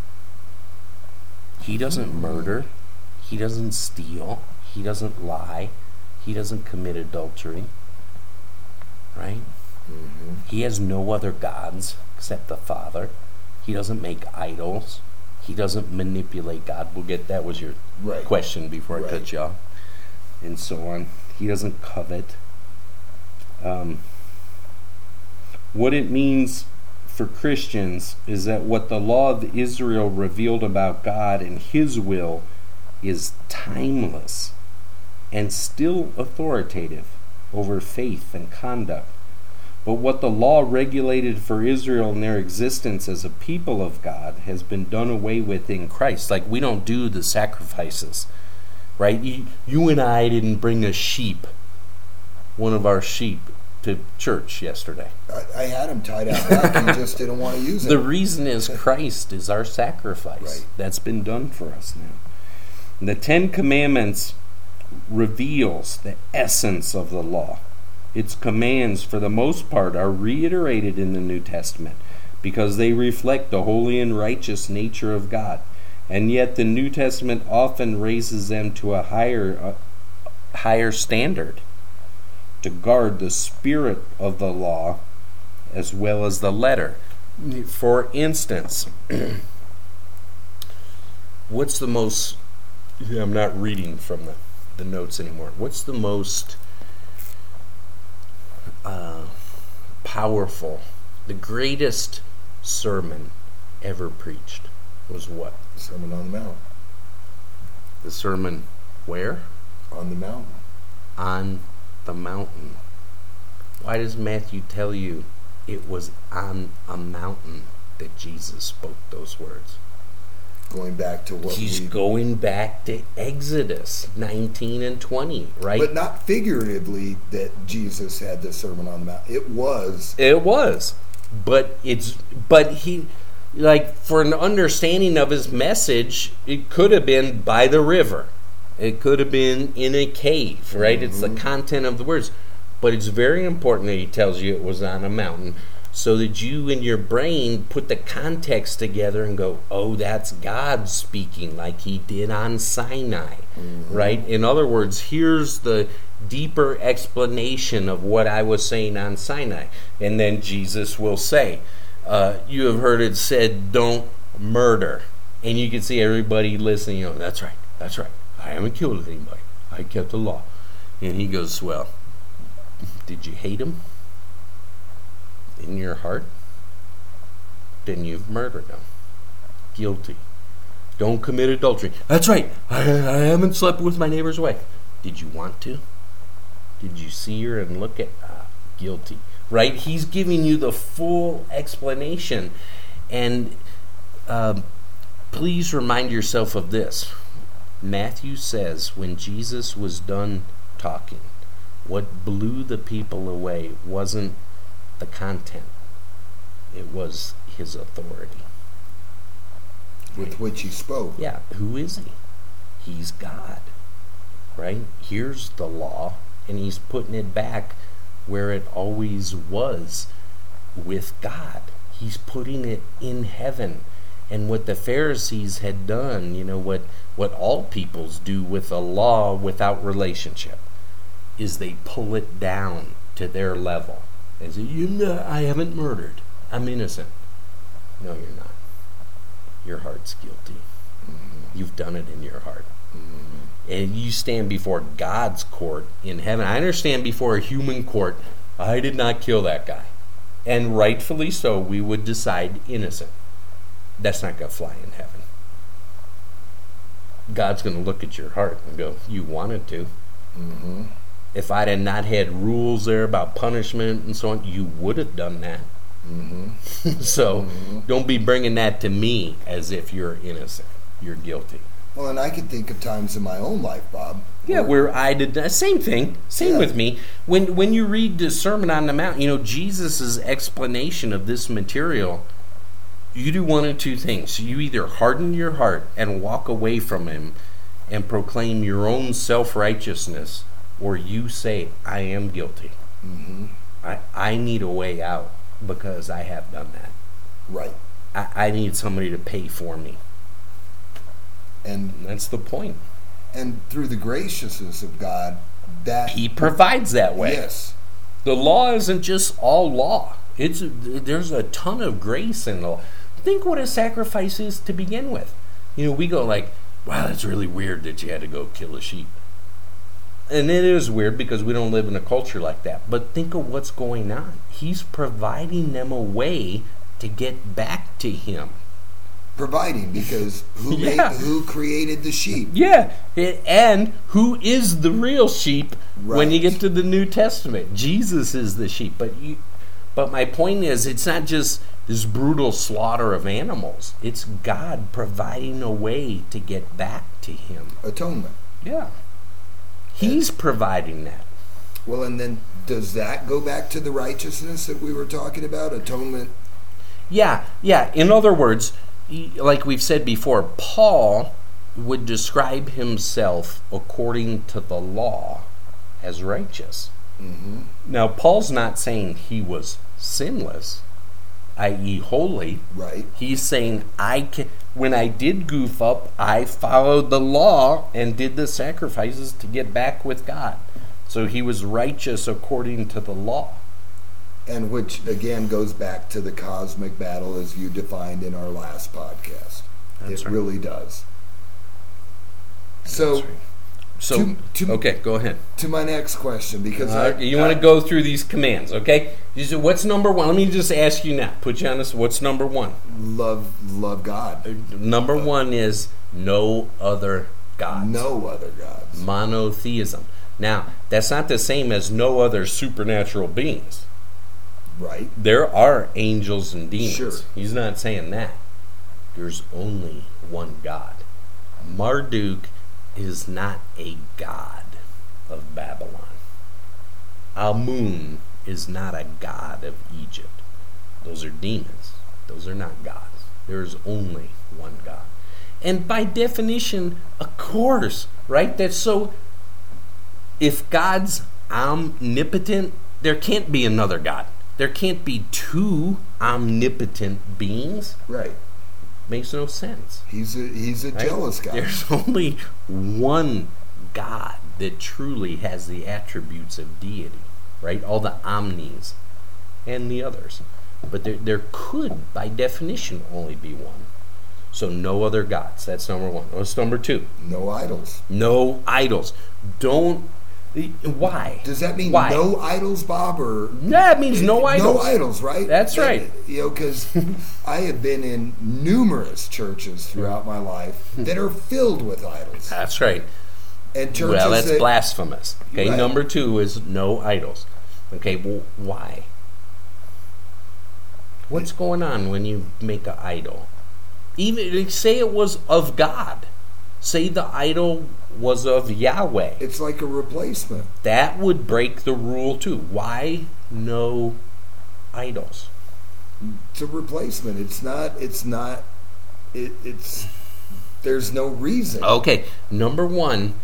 He doesn't murder. He doesn't steal. He doesn't lie. He doesn't commit adultery. Right? Mm-hmm. He has no other gods except the Father. He doesn't make idols. He doesn't manipulate God. We'll get, that was your Right. question before I Right. cut you off. And so on. He doesn't covet. Um, what it means for Christians is that what the law of Israel revealed about God and his will is timeless and still authoritative over faith and conduct. But what the law regulated for Israel in their existence as a people of God has been done away with in Christ. Like, we don't do the sacrifices. Right? You, you and I didn't bring a sheep, one of our sheep, to church yesterday. I, I had him tied out back and just didn't want to use it. The reason is Christ is our sacrifice. Right. That's been done for us now. And the Ten Commandments reveals the essence of the law. Its commands, for the most part, are reiterated in the New Testament because they reflect the holy and righteous nature of God. And yet the New Testament often raises them to a higher, uh, higher standard to guard the spirit of the law as well as the letter. For instance, what's the most, I'm not reading from the, the notes anymore. What's the most uh, powerful, the greatest sermon ever preached was what? Sermon on the Mount. The sermon where? On the mountain. On the mountain. Why does Matthew tell you it was on a mountain that Jesus spoke those words? Going back to what He's we... going back to Exodus nineteen and twenty, right? But not figuratively that Jesus had the Sermon on the Mount. It was... It was. But it's... But he... Like, for an understanding of his message, it could have been by the river. It could have been in a cave, right? Mm-hmm. It's the content of the words. But it's very important that he tells you it was on a mountain so that you in your brain put the context together and go, oh, that's God speaking like he did on Sinai, mm-hmm. right? In other words, here's the deeper explanation of what I was saying on Sinai. And then Jesus will say, uh, you have heard it said, don't murder. And you can see everybody listening, you know, that's right, that's right. I haven't killed anybody. I kept the law. And he goes, well, did you hate him in your heart? Then you've murdered him. Guilty. Don't commit adultery. That's right. I, I haven't slept with my neighbor's wife. Did you want to? Did you see her and look at uh, guilty? Right? He's giving you the full explanation. And uh, please remind yourself of this. Matthew says when Jesus was done talking, what blew the people away wasn't the content. It was his authority. With which he spoke. Yeah, who is he? He's God. Right? Here's the law, and he's putting it back where it always was, with God. He's putting it in heaven. And what the Pharisees had done, you know, what, what all peoples do with a law without relationship, is they pull it down to their level. And say, you know, I haven't murdered. I'm innocent. No, you're not. Your heart's guilty. Mm-hmm. You've done it in your heart. Mm-hmm. And you stand before God's court in heaven. I understand before a human court, I did not kill that guy. And rightfully so, we would decide innocent. That's not going to fly in heaven. God's going to look at your heart and go, you wanted to. Mm-hmm. If I had not had rules there about punishment and so on, you would have done that. Mm-hmm. so mm-hmm. Don't be bringing that to me as if you're innocent. You're guilty. Well, and I can think of times in my own life, Bob. Yeah, where, where I did that. Same thing. Same yeah. with me. When when you read the Sermon on the Mount, you know, Jesus' explanation of this material, you do one of two things. You either harden your heart and walk away from him and proclaim your own self-righteousness, or you say, I am guilty. Mm-hmm. I, I need a way out because I have done that. Right. I, I need somebody to pay for me. And, and that's the point. And through the graciousness of God, that he provides that way. Yes. The law isn't just all law. It's there's a ton of grace in the law. Think what a sacrifice is to begin with. You know, we go like, wow, that's really weird that you had to go kill a sheep. And it is weird because we don't live in a culture like that. But think of what's going on. He's providing them a way to get back to him. Providing, because who yeah. made, who created the sheep? Yeah, and who is the real sheep right. when you get to the New Testament? Jesus is the sheep. But you, but my point is, it's not just this brutal slaughter of animals. It's God providing a way to get back to him. Atonement. Yeah. He's and, providing that. Well, and then does that go back to the righteousness that we were talking about? Atonement? Yeah, yeah. In other words, like we've said before, Paul would describe himself according to the law as righteous. Mm-hmm. Now, Paul's not saying he was sinless, that is holy. Right. He's saying, I can, when I did goof up, I followed the law and did the sacrifices to get back with God. So he was righteous according to the law. And which, again, goes back to the cosmic battle as you defined in our last podcast. That's it right. really does. So, So, to, to, okay, go ahead. to my next question, because Uh, I, you I, want to go through these commands, okay? You say, what's number one? Let me just ask you now. Put you on this. What's number one? love love God. Number one is no other gods. No other gods. Monotheism. Now, that's not the same as no other supernatural beings. Right. There are angels and demons. Sure. He's not saying that. There's only one God. Marduk is not a god of Babylon. Amun is not a god of Egypt. Those are demons. Those are not gods. There is only one God. And by definition, of course, right? That's so. If God's omnipotent, there can't be another God. There can't be two omnipotent beings. Right. Makes no sense. He's a he's a Right? jealous guy. There's only one God that truly has the attributes of deity, right? All the omnis and the others. But there, there could, by definition, only be one. So no other gods. That's number one. What's number two? No idols. No idols. Don't. Why? Does that mean Why? no idols, Bob, or That means no idols. No idols, right? That's That- right. You know, because I have been in numerous churches throughout my life that are filled with idols, That's right. and churches Well, that's that, blasphemous. Okay, Right. number two is no idols. Okay, well, why? What's going on when you make an idol? Even say it was of God. Say the idol was of Yahweh. It's like a replacement. That would break the rule too. Why no idols? It's a replacement. It's not. It's not. It, it's. There's no reason. Okay, number one,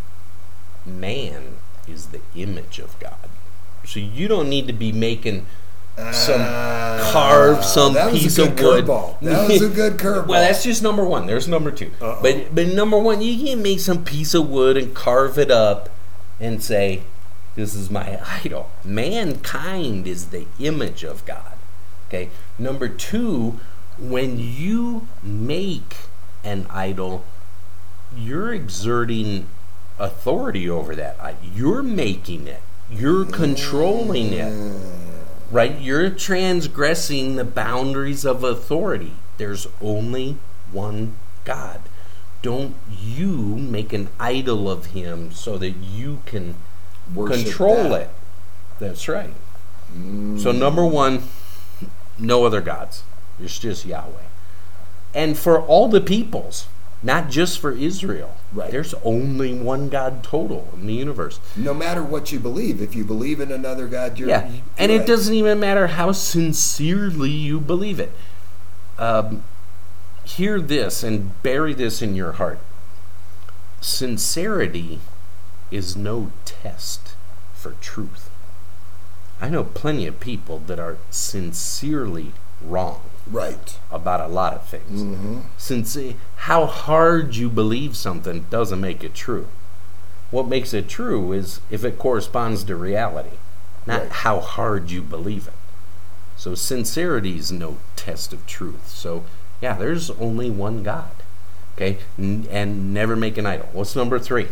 man is the image of God. So you don't need to be making some Uh, carve some that was piece a of good wood. curveball. That was a good curveball. Well, that's just number one. There's number two. Uh-oh. But but number one, you can make some piece of wood and carve it up and say, "This is my idol." Mankind is the image of God. Okay. Number two, when you make an idol, you're exerting authority over that. You're making it. You're controlling it. Right? You're transgressing the boundaries of authority. There's only one God. Don't you make an idol of him so that you can Worship control that. it. That's right. So number one, no other gods. It's just Yahweh. And for all the peoples, not just for Israel. Right. There's only one God total in the universe. No matter what you believe, if you believe in another God, you're Yeah, you're and right. it doesn't even matter how sincerely you believe it. Um, hear this and bury this in your heart. Sincerity is no test for truth. I know plenty of people that are sincerely wrong Right. about a lot of things. Mm-hmm. Since how hard you believe something doesn't make it true. What makes it true is if it corresponds to reality, not Right. how hard you believe it. So sincerity is no test of truth. So yeah, there's only one God. Okay, N- and never make an idol. What's number three?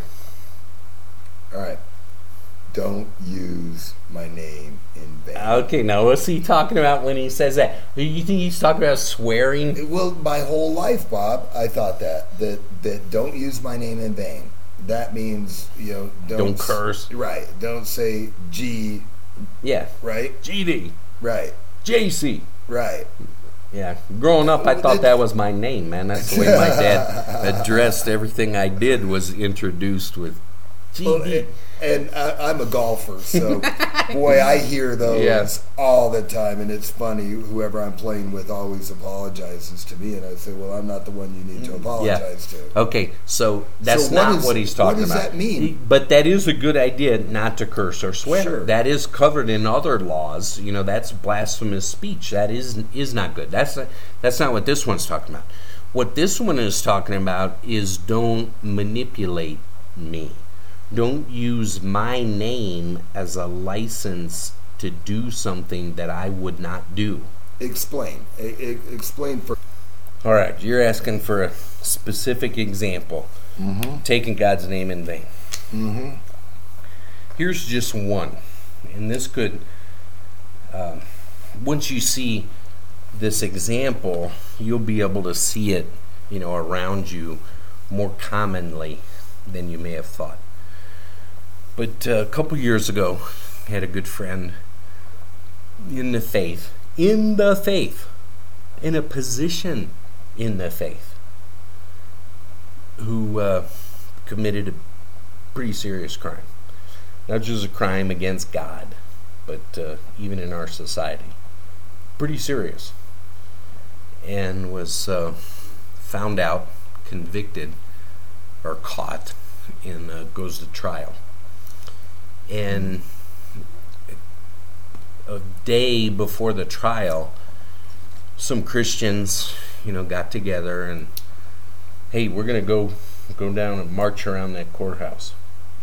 All right. Don't use my name in vain. Okay, now what's he talking about when he says that? You think he's talking about swearing? Well, my whole life, Bob, I thought that that that don't use my name in vain. That means, you know, don't, Don't s- curse. Right. Don't say G. Yeah. Right. G D. Right. J C. Right. Yeah, growing up, I thought that was my name, man. That's the way my dad addressed everything I did. Was introduced with G Well, D. and and I, I'm a golfer, so boy, I hear those Yeah. all the time, and it's funny. Whoever I'm playing with always apologizes to me, and I say, "Well, I'm not the one you need to apologize to." Okay, so that's So what not is- what he's talking what does about. that mean? He- But that is a good idea, not to curse or swear. Sure. That is covered in other laws. You know, that's blasphemous speech. That is is not good. That's not, that's not what this one's talking about. What this one is talking about is don't manipulate me. Don't use my name as a license to do something that I would not do. Explain. E- e- explain for. All right, you're asking for a specific example. Mm-hmm. Taking God's name in vain. Mm-hmm. Here's just one. And this could, um, once you see this example, you'll be able to see it, you know, around you more commonly than you may have thought. But uh, a couple years ago, I had a good friend in the faith, in the faith, in a position in the faith, who uh, committed a pretty serious crime. Not just a crime against God, but uh, even in our society. Pretty serious. And was uh, found out, convicted, or caught, and uh, goes to trial. And a day before the trial, some Christians, you know, got together and, hey, we're going to go go down and march around that courthouse.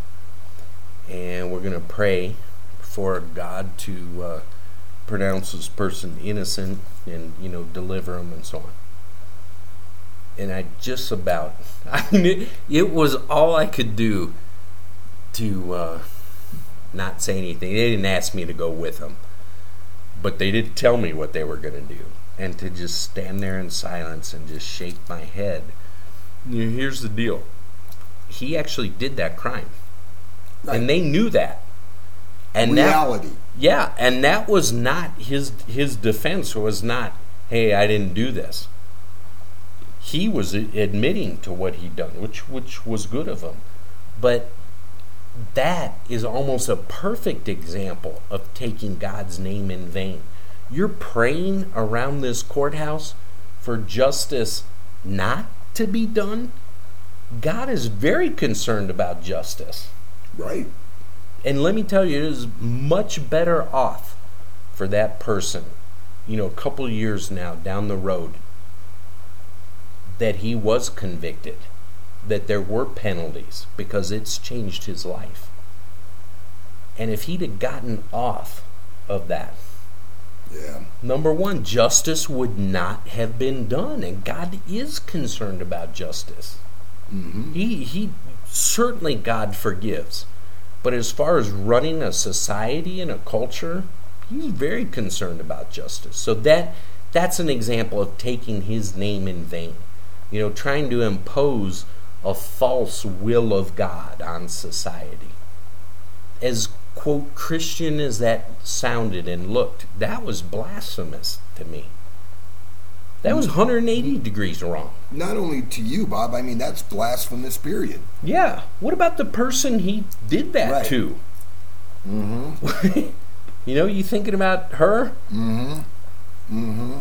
And we're going to pray for God to uh, pronounce this person innocent and, you know, deliver him and so on. And I just about, I mean, it, it was all I could do to uh, not say anything. They didn't ask me to go with them, but they did tell me what they were going to do. And to just stand there in silence and just shake my head. You know, here's the deal. He actually did that crime. Right. And they knew that. And reality. That, yeah, and that was not his his defense was not, hey, I didn't do this. He was admitting to what he'd done, which which was good of him. But that is almost a perfect example of taking God's name in vain. You're praying around this courthouse for justice not to be done. God is very concerned about justice. Right. And let me tell you, it is much better off for that person, you know, a couple of years now down the road, that he was convicted, that there were penalties, because it's changed his life. And if he'd have gotten off of that, yeah. Number one, justice would not have been done, and God is concerned about justice. Mm-hmm. He he certainly God forgives, but as far as running a society and a culture, he's very concerned about justice. So that that's an example of taking his name in vain. You know, trying to impose a false will of God on society. As quote Christian as that sounded and looked, that was blasphemous to me. That was one hundred eighty degrees wrong. Not only to you, Bob, I mean, that's blasphemous, period. Yeah. What about the person he did that right. to? Mm-hmm. You know, you thinking about her? Mm-hmm. Mm-hmm.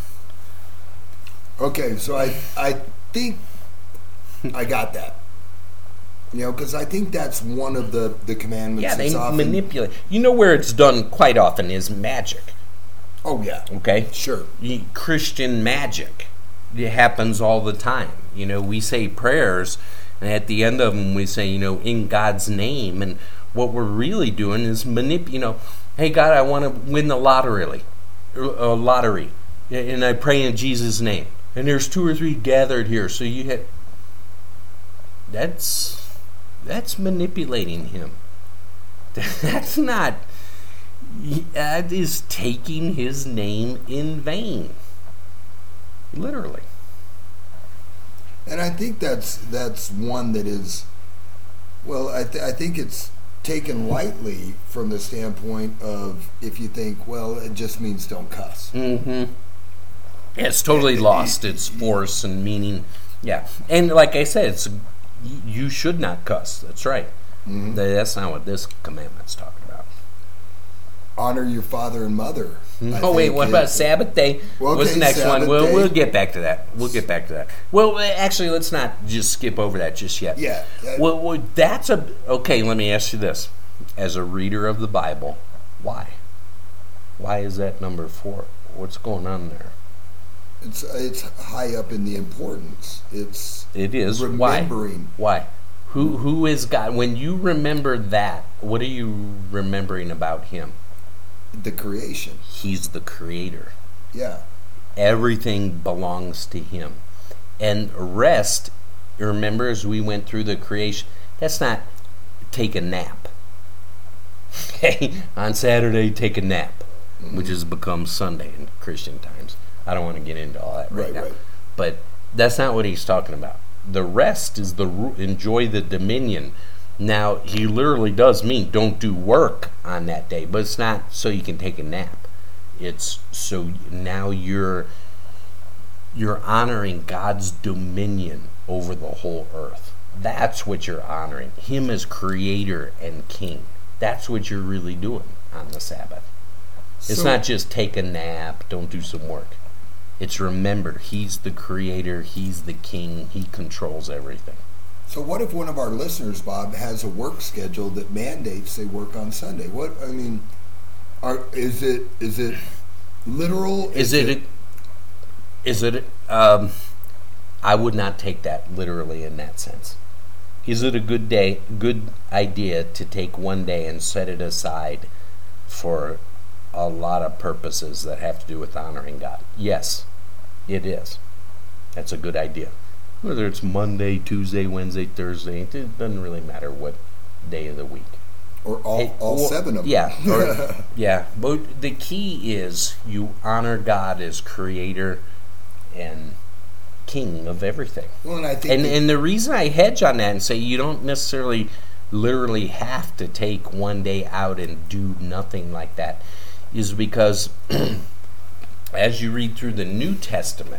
Okay, so I I think I got that. You know, because I think that's one of the, the commandments. Yeah, they often manipulate. You know where it's done quite often is magic. Oh, yeah. Okay? Sure. Christian magic. It happens all the time. You know, we say prayers, and at the end of them we say, you know, in God's name. And what we're really doing is manip. You know, hey, God, I want to win the lottery. Uh, lottery. And I pray in Jesus' name. And there's two or three gathered here. So you hit. That's... That's manipulating him. That's not... That is taking his name in vain. Literally. And I think that's that's one that is... Well, I, th- I think it's taken lightly from the standpoint of if you think, well, it just means don't cuss. Mm-hmm. Yeah, it's totally lost its force and meaning. Yeah. And like I said, it's... You should not cuss. That's right. Mm-hmm. That's not what this commandment's talking about. Honor your father and mother. Oh wait, what about Sabbath day? Well, okay, What's the next Sabbath one? We'll day. we'll get back to that. We'll get back to that. Well, actually, let's not just skip over that just yet. Yeah. That, well, well, that's a okay. Let me ask you this: as a reader of the Bible, why? Why is that number four? What's going on there? It's it's high up in the importance. It's it is remembering. Why? Why? Who who is God? When you remember that, what are you remembering about Him? The creation. He's the Creator. Yeah. Everything belongs to Him, and rest remember as we went through the creation, that's not take a nap. Okay, on Saturday, take a nap, mm-hmm. which has become Sunday in Christian times. I don't want to get into all that right, right now. Right. But that's not what he's talking about. The rest is the enjoy the dominion. Now, he literally does mean don't do work on that day, but it's not so you can take a nap. It's so now you're you're honoring God's dominion over the whole earth. That's what you're honoring. Him as creator and king. That's what you're really doing on the Sabbath. It's so, not just take a nap, don't do some work. It's remember, he's the creator, he's the king, he controls everything. So what if one of our listeners, Bob, has a work schedule that mandates they work on Sunday? What, I mean, are, is it is it literal? Is, is it, it is it um I would not take that literally in that sense. Is it a good day, good idea to take one day and set it aside for a lot of purposes that have to do with honoring God? Yes, it is. That's a good idea. Whether it's Monday, Tuesday, Wednesday, Thursday, it doesn't really matter what day of the week. Or all, hey, all or, seven of them. Yeah, or, yeah. But the key is you honor God as creator and king of everything. Well, and I think and, and the reason I hedge on that and say you don't necessarily literally have to take one day out and do nothing like that is because as you read through the New Testament,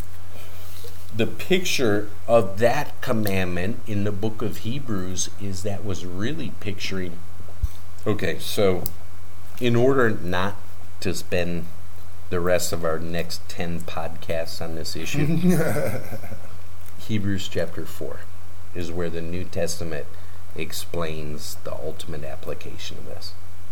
the picture of that commandment in the book of Hebrews is that was really picturing, okay, so in order not to spend the rest of our next ten podcasts on this issue, Hebrews chapter four is where the New Testament explains the ultimate application of this.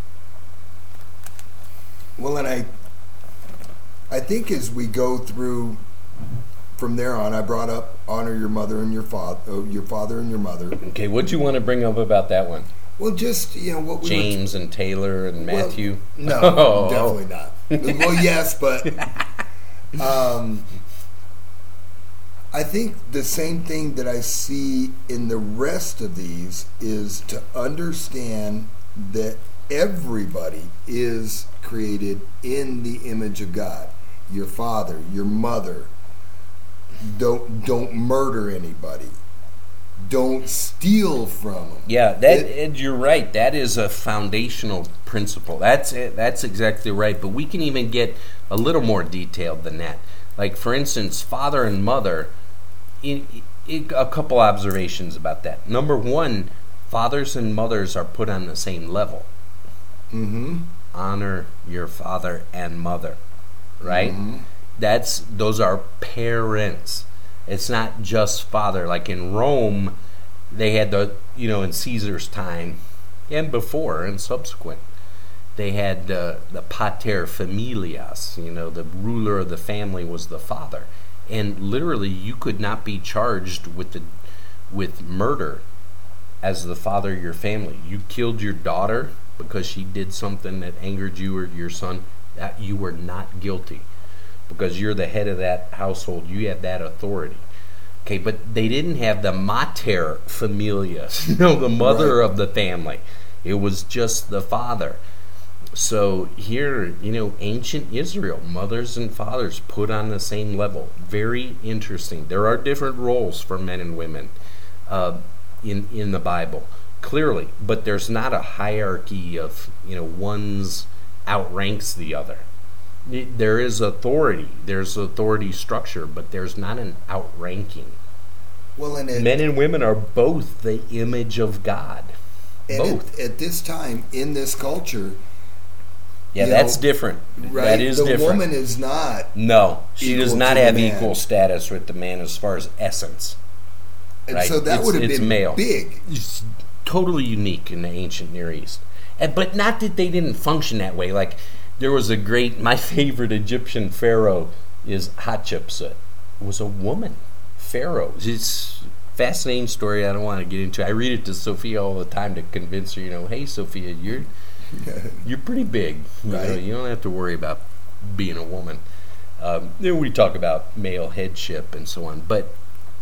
Well, and I, I think as we go through from there on, I brought up honor your mother and your father, uh, your father and your mother. Okay, what do you want to bring up about that one? Well, just you know what we James t- and Taylor and well, Matthew. No, oh. definitely not. Well, yes, but um, I think the same thing that I see in the rest of these is to understand that everybody is created in the image of God. Your father, your mother. Don't don't murder anybody. Don't steal from them. Yeah, that it, you're right. That is a foundational principle. That's it. That's exactly right. But we can even get a little more detailed than that. Like, for instance, father and mother. In, in, a couple observations about that. Number one, fathers and mothers are put on the same level. Mm-hmm. Honor your father and mother, right? Mm-hmm. That's those are parents. It's not just father. Like in Rome, they had the, you know, in Caesar's time and before and subsequent, they had uh, the pater familias, you know, the ruler of the family was the father. And literally you could not be charged with the with murder as the father of your family. You killed your daughter because she did something that angered you or your son, that you were not guilty. Because you're the head of that household, you have that authority. Okay, but they didn't have the mater familias, you know, the mother right. of the family. It was just the father. So here, you know, ancient Israel, mothers and fathers put on the same level. Very interesting. There are different roles for men and women uh, in in the Bible, clearly, but there's not a hierarchy of, you know, one's outranks the other. There is authority, there's authority structure, but there's not an outranking. Well, and it, men and women are both the image of God. And both. At, at this time, in this culture, yeah, that's know, different. Right? That is the different. woman is not. No, she does not have man. equal status with the man as far as essence. And right? so that it's, would have been male. big. It's totally unique in the ancient Near East, and, but not that they didn't function that way. Like. There was a great, my favorite Egyptian pharaoh is Hatshepsut. Was a woman pharaoh. It's a fascinating story I don't want to get into. I read it to Sophia all the time to convince her, you know, hey, Sophia, you're you're pretty big. You right. know, you don't have to worry about being a woman. Um, then we talk about male headship and so on. But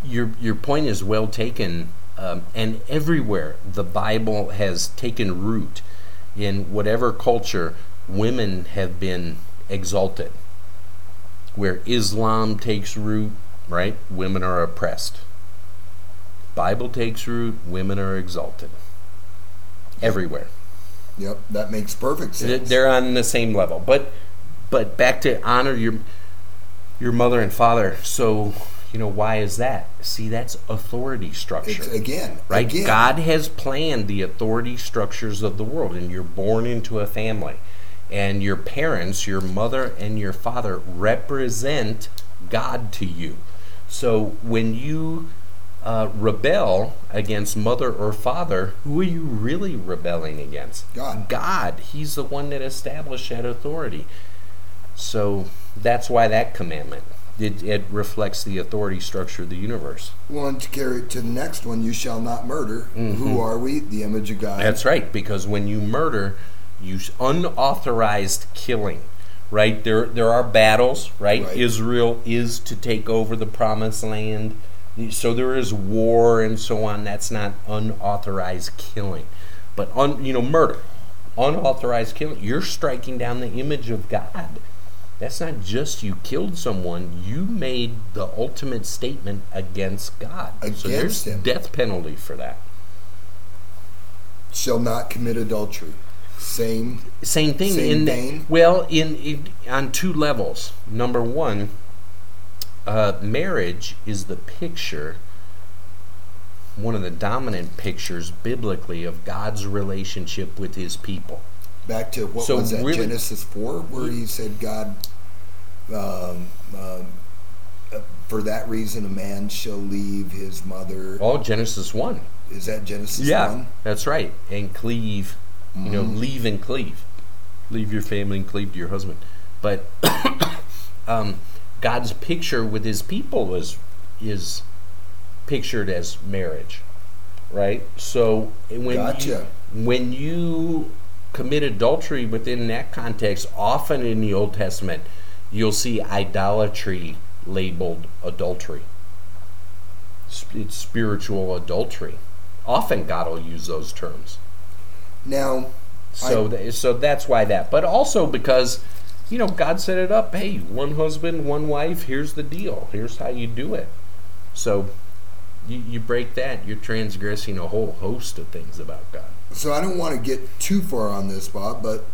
your your point is well taken, um, and everywhere the Bible has taken root, in whatever culture, women have been exalted. Where Islam takes root, right, women are oppressed. Bible takes root, women are exalted. Everywhere. Yep, that makes perfect sense. They're on the same level. But but back to honor your your mother and father. So, you know, why is that? See, that's authority structure. It's, again, right? again. God has planned the authority structures of the world, and you're born into a family. And your parents, your mother and your father, represent God to you. So when you uh, rebel against mother or father, who are you really rebelling against? God. God. He's the one that established that authority. So that's why that commandment, it, it reflects the authority structure of the universe. Well, and to carry it to the next one, you shall not murder. Mm-hmm. Who are we? The image of God. That's right, because when you murder, you unauthorized killing, right? There there are battles, right? Right. Israel is to take over the promised land. So there is war and so on. That's not unauthorized killing. But, un, you know, murder, unauthorized killing, you're striking down the image of God. That's not just you killed someone, you made the ultimate statement against God. Against so there's him. Death penalty for that. Shall not commit adultery. Same. Same thing. Same in vein? Well, in, in on two levels. Number one, uh, marriage is the picture, one of the dominant pictures biblically of God's relationship with His people. Back to what So was that, really- Genesis four, where he said, God, um, um, uh, for that reason a man shall leave his mother. Oh, Genesis one. Is that Genesis Yeah, one? that's right. And cleave, you know, Mhm. leave and cleave. Leave your family and cleave to your husband. But um, God's picture with His people is is pictured as marriage, right? So when Gotcha. you, when you commit adultery within that context, often in the Old Testament, you'll see idolatry labeled adultery. It's spiritual adultery. Often God will use those terms. Now, So, I- th- so that's why that. But also because, you know, God set it up. Hey, one husband, one wife. Here's the deal. Here's how you do it. So, you, you break that, you're transgressing a whole host of things about God. so I don't want to get too far on this, Bob, but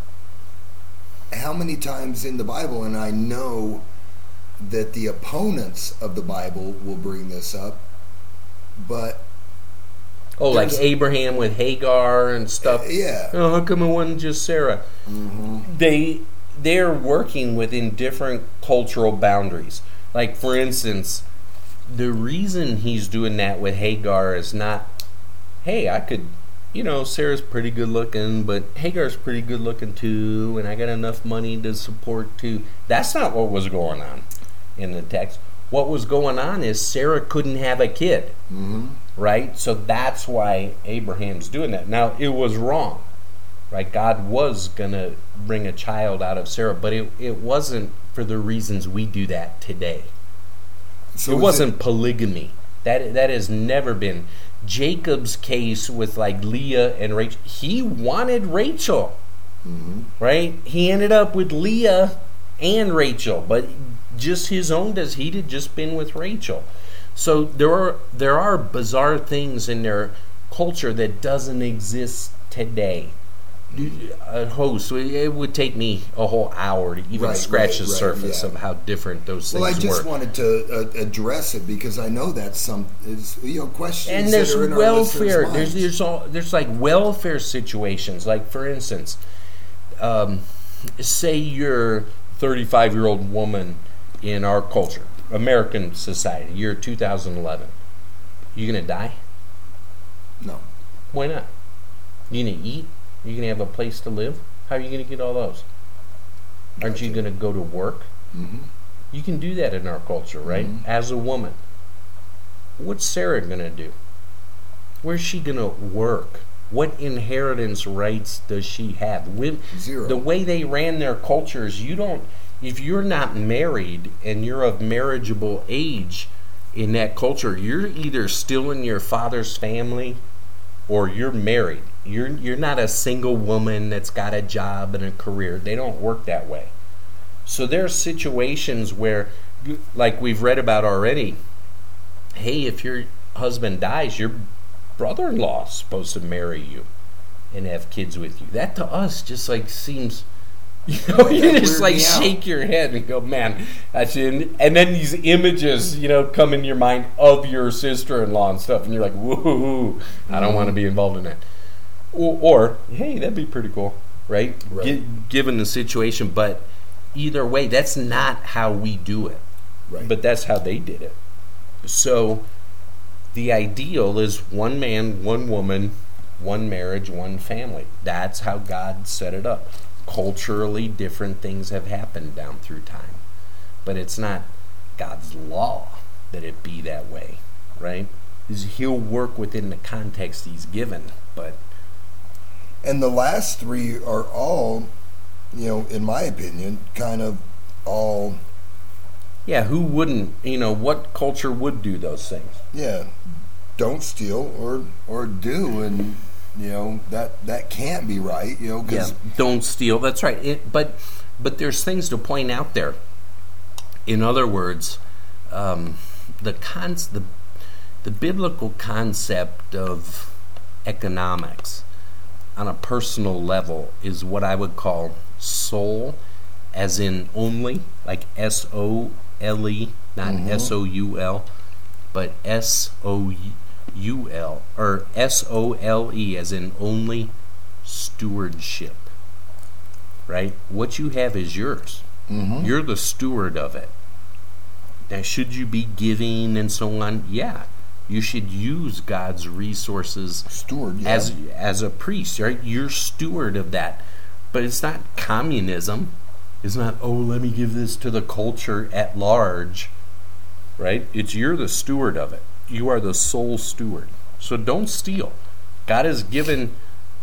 how many times in the Bible, and I know that the opponents of the Bible will bring this up, but Oh, like There's- Abraham with Hagar and stuff. yeah. Oh, how come it wasn't just Sarah? Mm-hmm. They they're working within different cultural boundaries. Like, for instance, the reason he's doing that with Hagar is not, hey, I could, you know, Sarah's pretty good looking, but Hagar's pretty good looking too, and I got enough money to support too. That's not what was going on in the text. What was going on is Sarah couldn't have a kid. Mm-hmm. Right? So that's why Abraham's doing that. Now, it was wrong. Right? God was going to bring a child out of Sarah, but it, it wasn't for the reasons we do that today. So it is wasn't polygamy. That that has never been. Jacob's case with like Leah and Rachel, he wanted Rachel. Mm-hmm. Right? He ended up with Leah and Rachel, but just his own does he'd had just been with Rachel. So there are there are bizarre things in their culture that doesn't exist today. A host, it would take me a whole hour to even Right, scratch right, the right, surface yeah. of how different those Well, I things just were. wanted to uh, address it because I know that's some is you know questions And that there's are in our welfare. listeners' There's minds. there's all there's like welfare situations. Like, for instance, um, say you're thirty-five year old woman in our culture, American society, year two thousand eleven. You gonna die? No. Why not? You gonna eat? You gonna have a place to live? How are you gonna get all those? Aren't you gonna go to work? Mm-hmm. You can do that in our culture, right? Mhm. As a woman. What's Sarah gonna do? Where's she gonna work? What inheritance rights does she have? With Zero. the way they ran their cultures, you don't. If you're not married and you're of marriageable age, in that culture, you're either still in your father's family or you're married. You're you're not a single woman that's got a job and a career. They don't work that way. So there's situations where, like we've read about already, hey, if your husband dies, your brother-in-law is supposed to marry you and have kids with you. That to us just like seems, you know, you just like shake your head and go, man, that's in. And then these images, you know, come in your mind of your sister-in-law and stuff, and you're like, woo, I don't mm. want to be involved in that. Or, or, hey, that'd be pretty cool, right? right. G- given the situation, but either way, that's not how we do it. Right. But that's how they did it. So the ideal is one man, one woman, one marriage, one family. That's how God set it up. Culturally, different things have happened down through time. But it's not God's law that it be that way, right? He'll work within the context he's given, but... And the last three are all, you know, in my opinion, kind of all... Yeah, who wouldn't, you know, what culture would do those things? Yeah, don't steal or or do, and, you know, that, that can't be right, you know, because... Yeah, don't steal, that's right. It, but but there's things to point out there. In other words, um, the, cons- the the biblical concept of economics on a personal level is what I would call soul, as in only, like S O L E, not mm-hmm. S O U L, but S O U L, or S O L E, as in only stewardship, right? What you have is yours. Mm-hmm. You're the steward of it. Now, should you be giving and so on? Yeah. You should use God's resources steward, yeah. as as a priest, right? You're steward of that. But it's not communism. It's not, oh, let me give this to the culture at large, right? It's you're the steward of it. You are the sole steward. So don't steal. God has given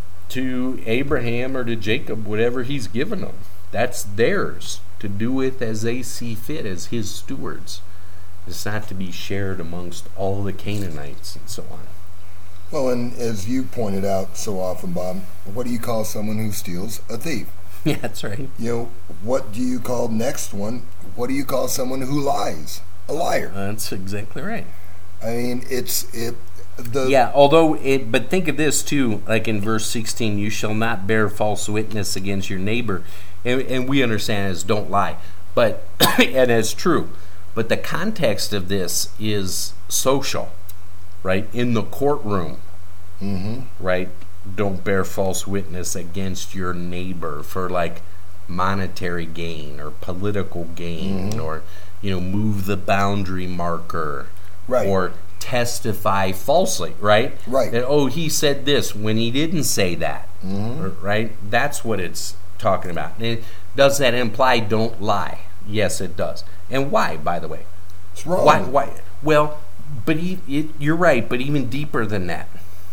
to Abraham or to Jacob whatever he's given them. That's theirs to do with as they see fit as his stewards. It's not to be shared amongst all the Canaanites and so on. Well, and as you pointed out so often, Bob, what do you call someone who steals? A thief. Yeah, that's right. You know, what do you call next one? What do you call someone who lies? A liar. That's exactly right. I mean, it's it. The yeah, although it, but think of this too. Like in verse sixteen, you shall not bear false witness against your neighbor, and, and we understand as don't lie, but and it's true. But the context of this is social, right? In the courtroom, mm-hmm. right? Don't bear false witness against your neighbor for like monetary gain or political gain, mm-hmm. or, you know, move the boundary marker, right? Or testify falsely, right? Right. That, oh, he said this when he didn't say that, mm-hmm. right? That's what it's talking about. And it, does that imply don't lie? Yes, it does. And why, by the way? It's wrong. Why? Why? Well, but he, it, you're right. But even deeper than that,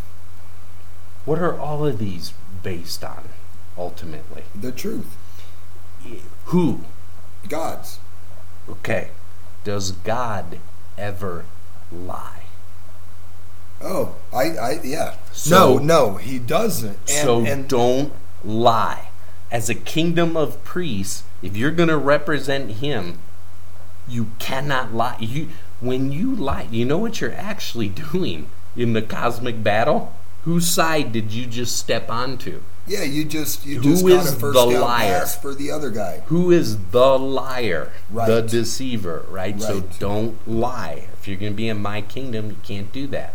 what are all of these based on? Ultimately, the truth. Who? God's. Okay. Does God ever lie? Oh, I, I, yeah. So, no, no, he doesn't. And, so and don't lie. As a kingdom of priests, if you're going to represent him, you cannot lie. You, when you lie, you know what you're actually doing in the cosmic battle? Whose side did you just step onto? Yeah, you just you Who just is got a first the down liar? pass for the other guy. Who is the liar? Right. The deceiver, right? Right. So don't lie. If you're going to be in my kingdom, you can't do that.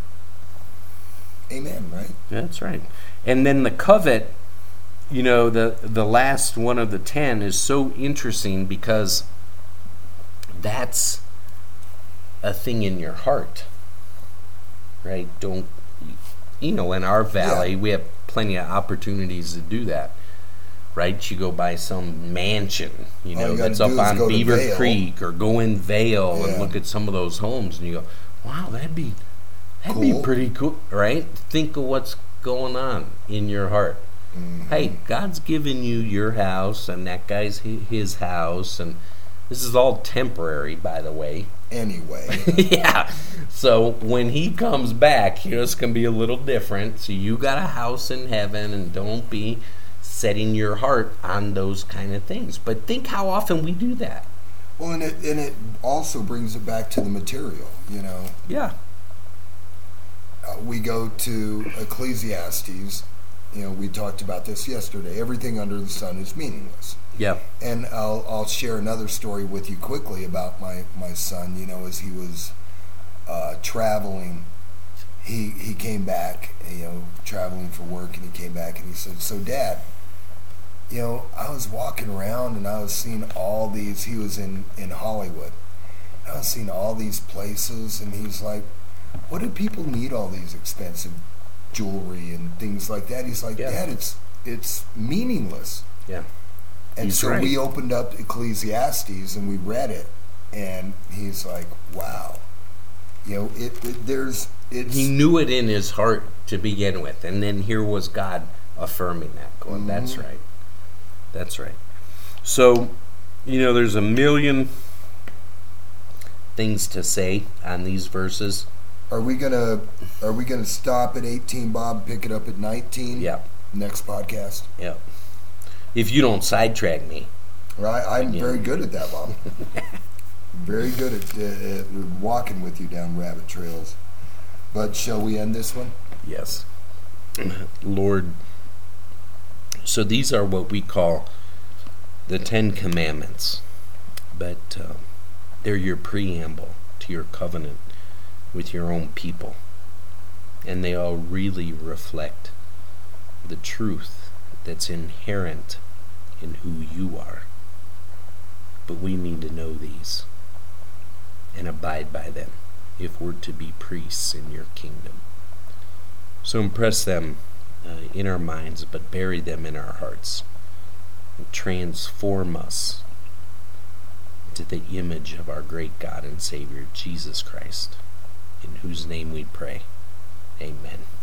Amen, right? That's right. And then the covet, you know, the the last one of the ten is so interesting because that's a thing in your heart, right? Don't, you know, in our valley, yeah. we have plenty of opportunities to do that, right? You go by some mansion, you know, you that's up on Beaver Vail. Creek, or go in Vale yeah. and look at some of those homes, and you go, wow, that'd be that'd cool. be pretty cool, right? Think of what's going on in your heart. Mm-hmm. Hey, God's given you your house, and that guy's his house, and this is all temporary, by the way. anyway. Yeah. So when he comes back, you know, it's going to be a little different. So you got a house in heaven, and don't be setting your heart on those kind of things. But think how often we do that. Well, and it and it also brings it back to the material, you know. Yeah. Uh, we go to Ecclesiastes. You know, we talked about this yesterday. Everything under the sun is meaningless. Yeah. And I'll I'll share another story with you quickly about my, my son. You know, as he was uh, traveling, he he came back. You know, traveling for work, and he came back and he said, "So, Dad, you know, I was walking around and I was seeing all these." He was in in Hollywood. I was seeing all these places, and he's like, "What do people need all these expensive jewelry and things like that?" He's like, Yeah. "Dad, it's it's meaningless." Yeah. And He's so right. we opened up Ecclesiastes and we read it, and he's like, "Wow, you know, it, it there's it's." He knew it in his heart to begin with, and then here was God affirming that, going, Mhm. "That's right, that's right." So, you know, there's a million things to say on these verses. Are we gonna Are we gonna stop at eighteen, Bob? Pick it up at nineteen. Yeah, Next podcast. yeah. If you don't sidetrack me, Right, I'm Again. very good at that, Bob. Very good at, uh, at walking with you down rabbit trails. But shall we end this one? yes, Lord. So these are what we call the Ten Commandments, but uh, they're your preamble to your covenant with your own people, and they all really reflect the truth that's inherent in who you are. But we need to know these and abide by them if we're to be priests in your kingdom. So impress them uh, in our minds, but bury them in our hearts, and transform us into the image of our great God and Savior, Jesus Christ, in whose name we pray. Amen.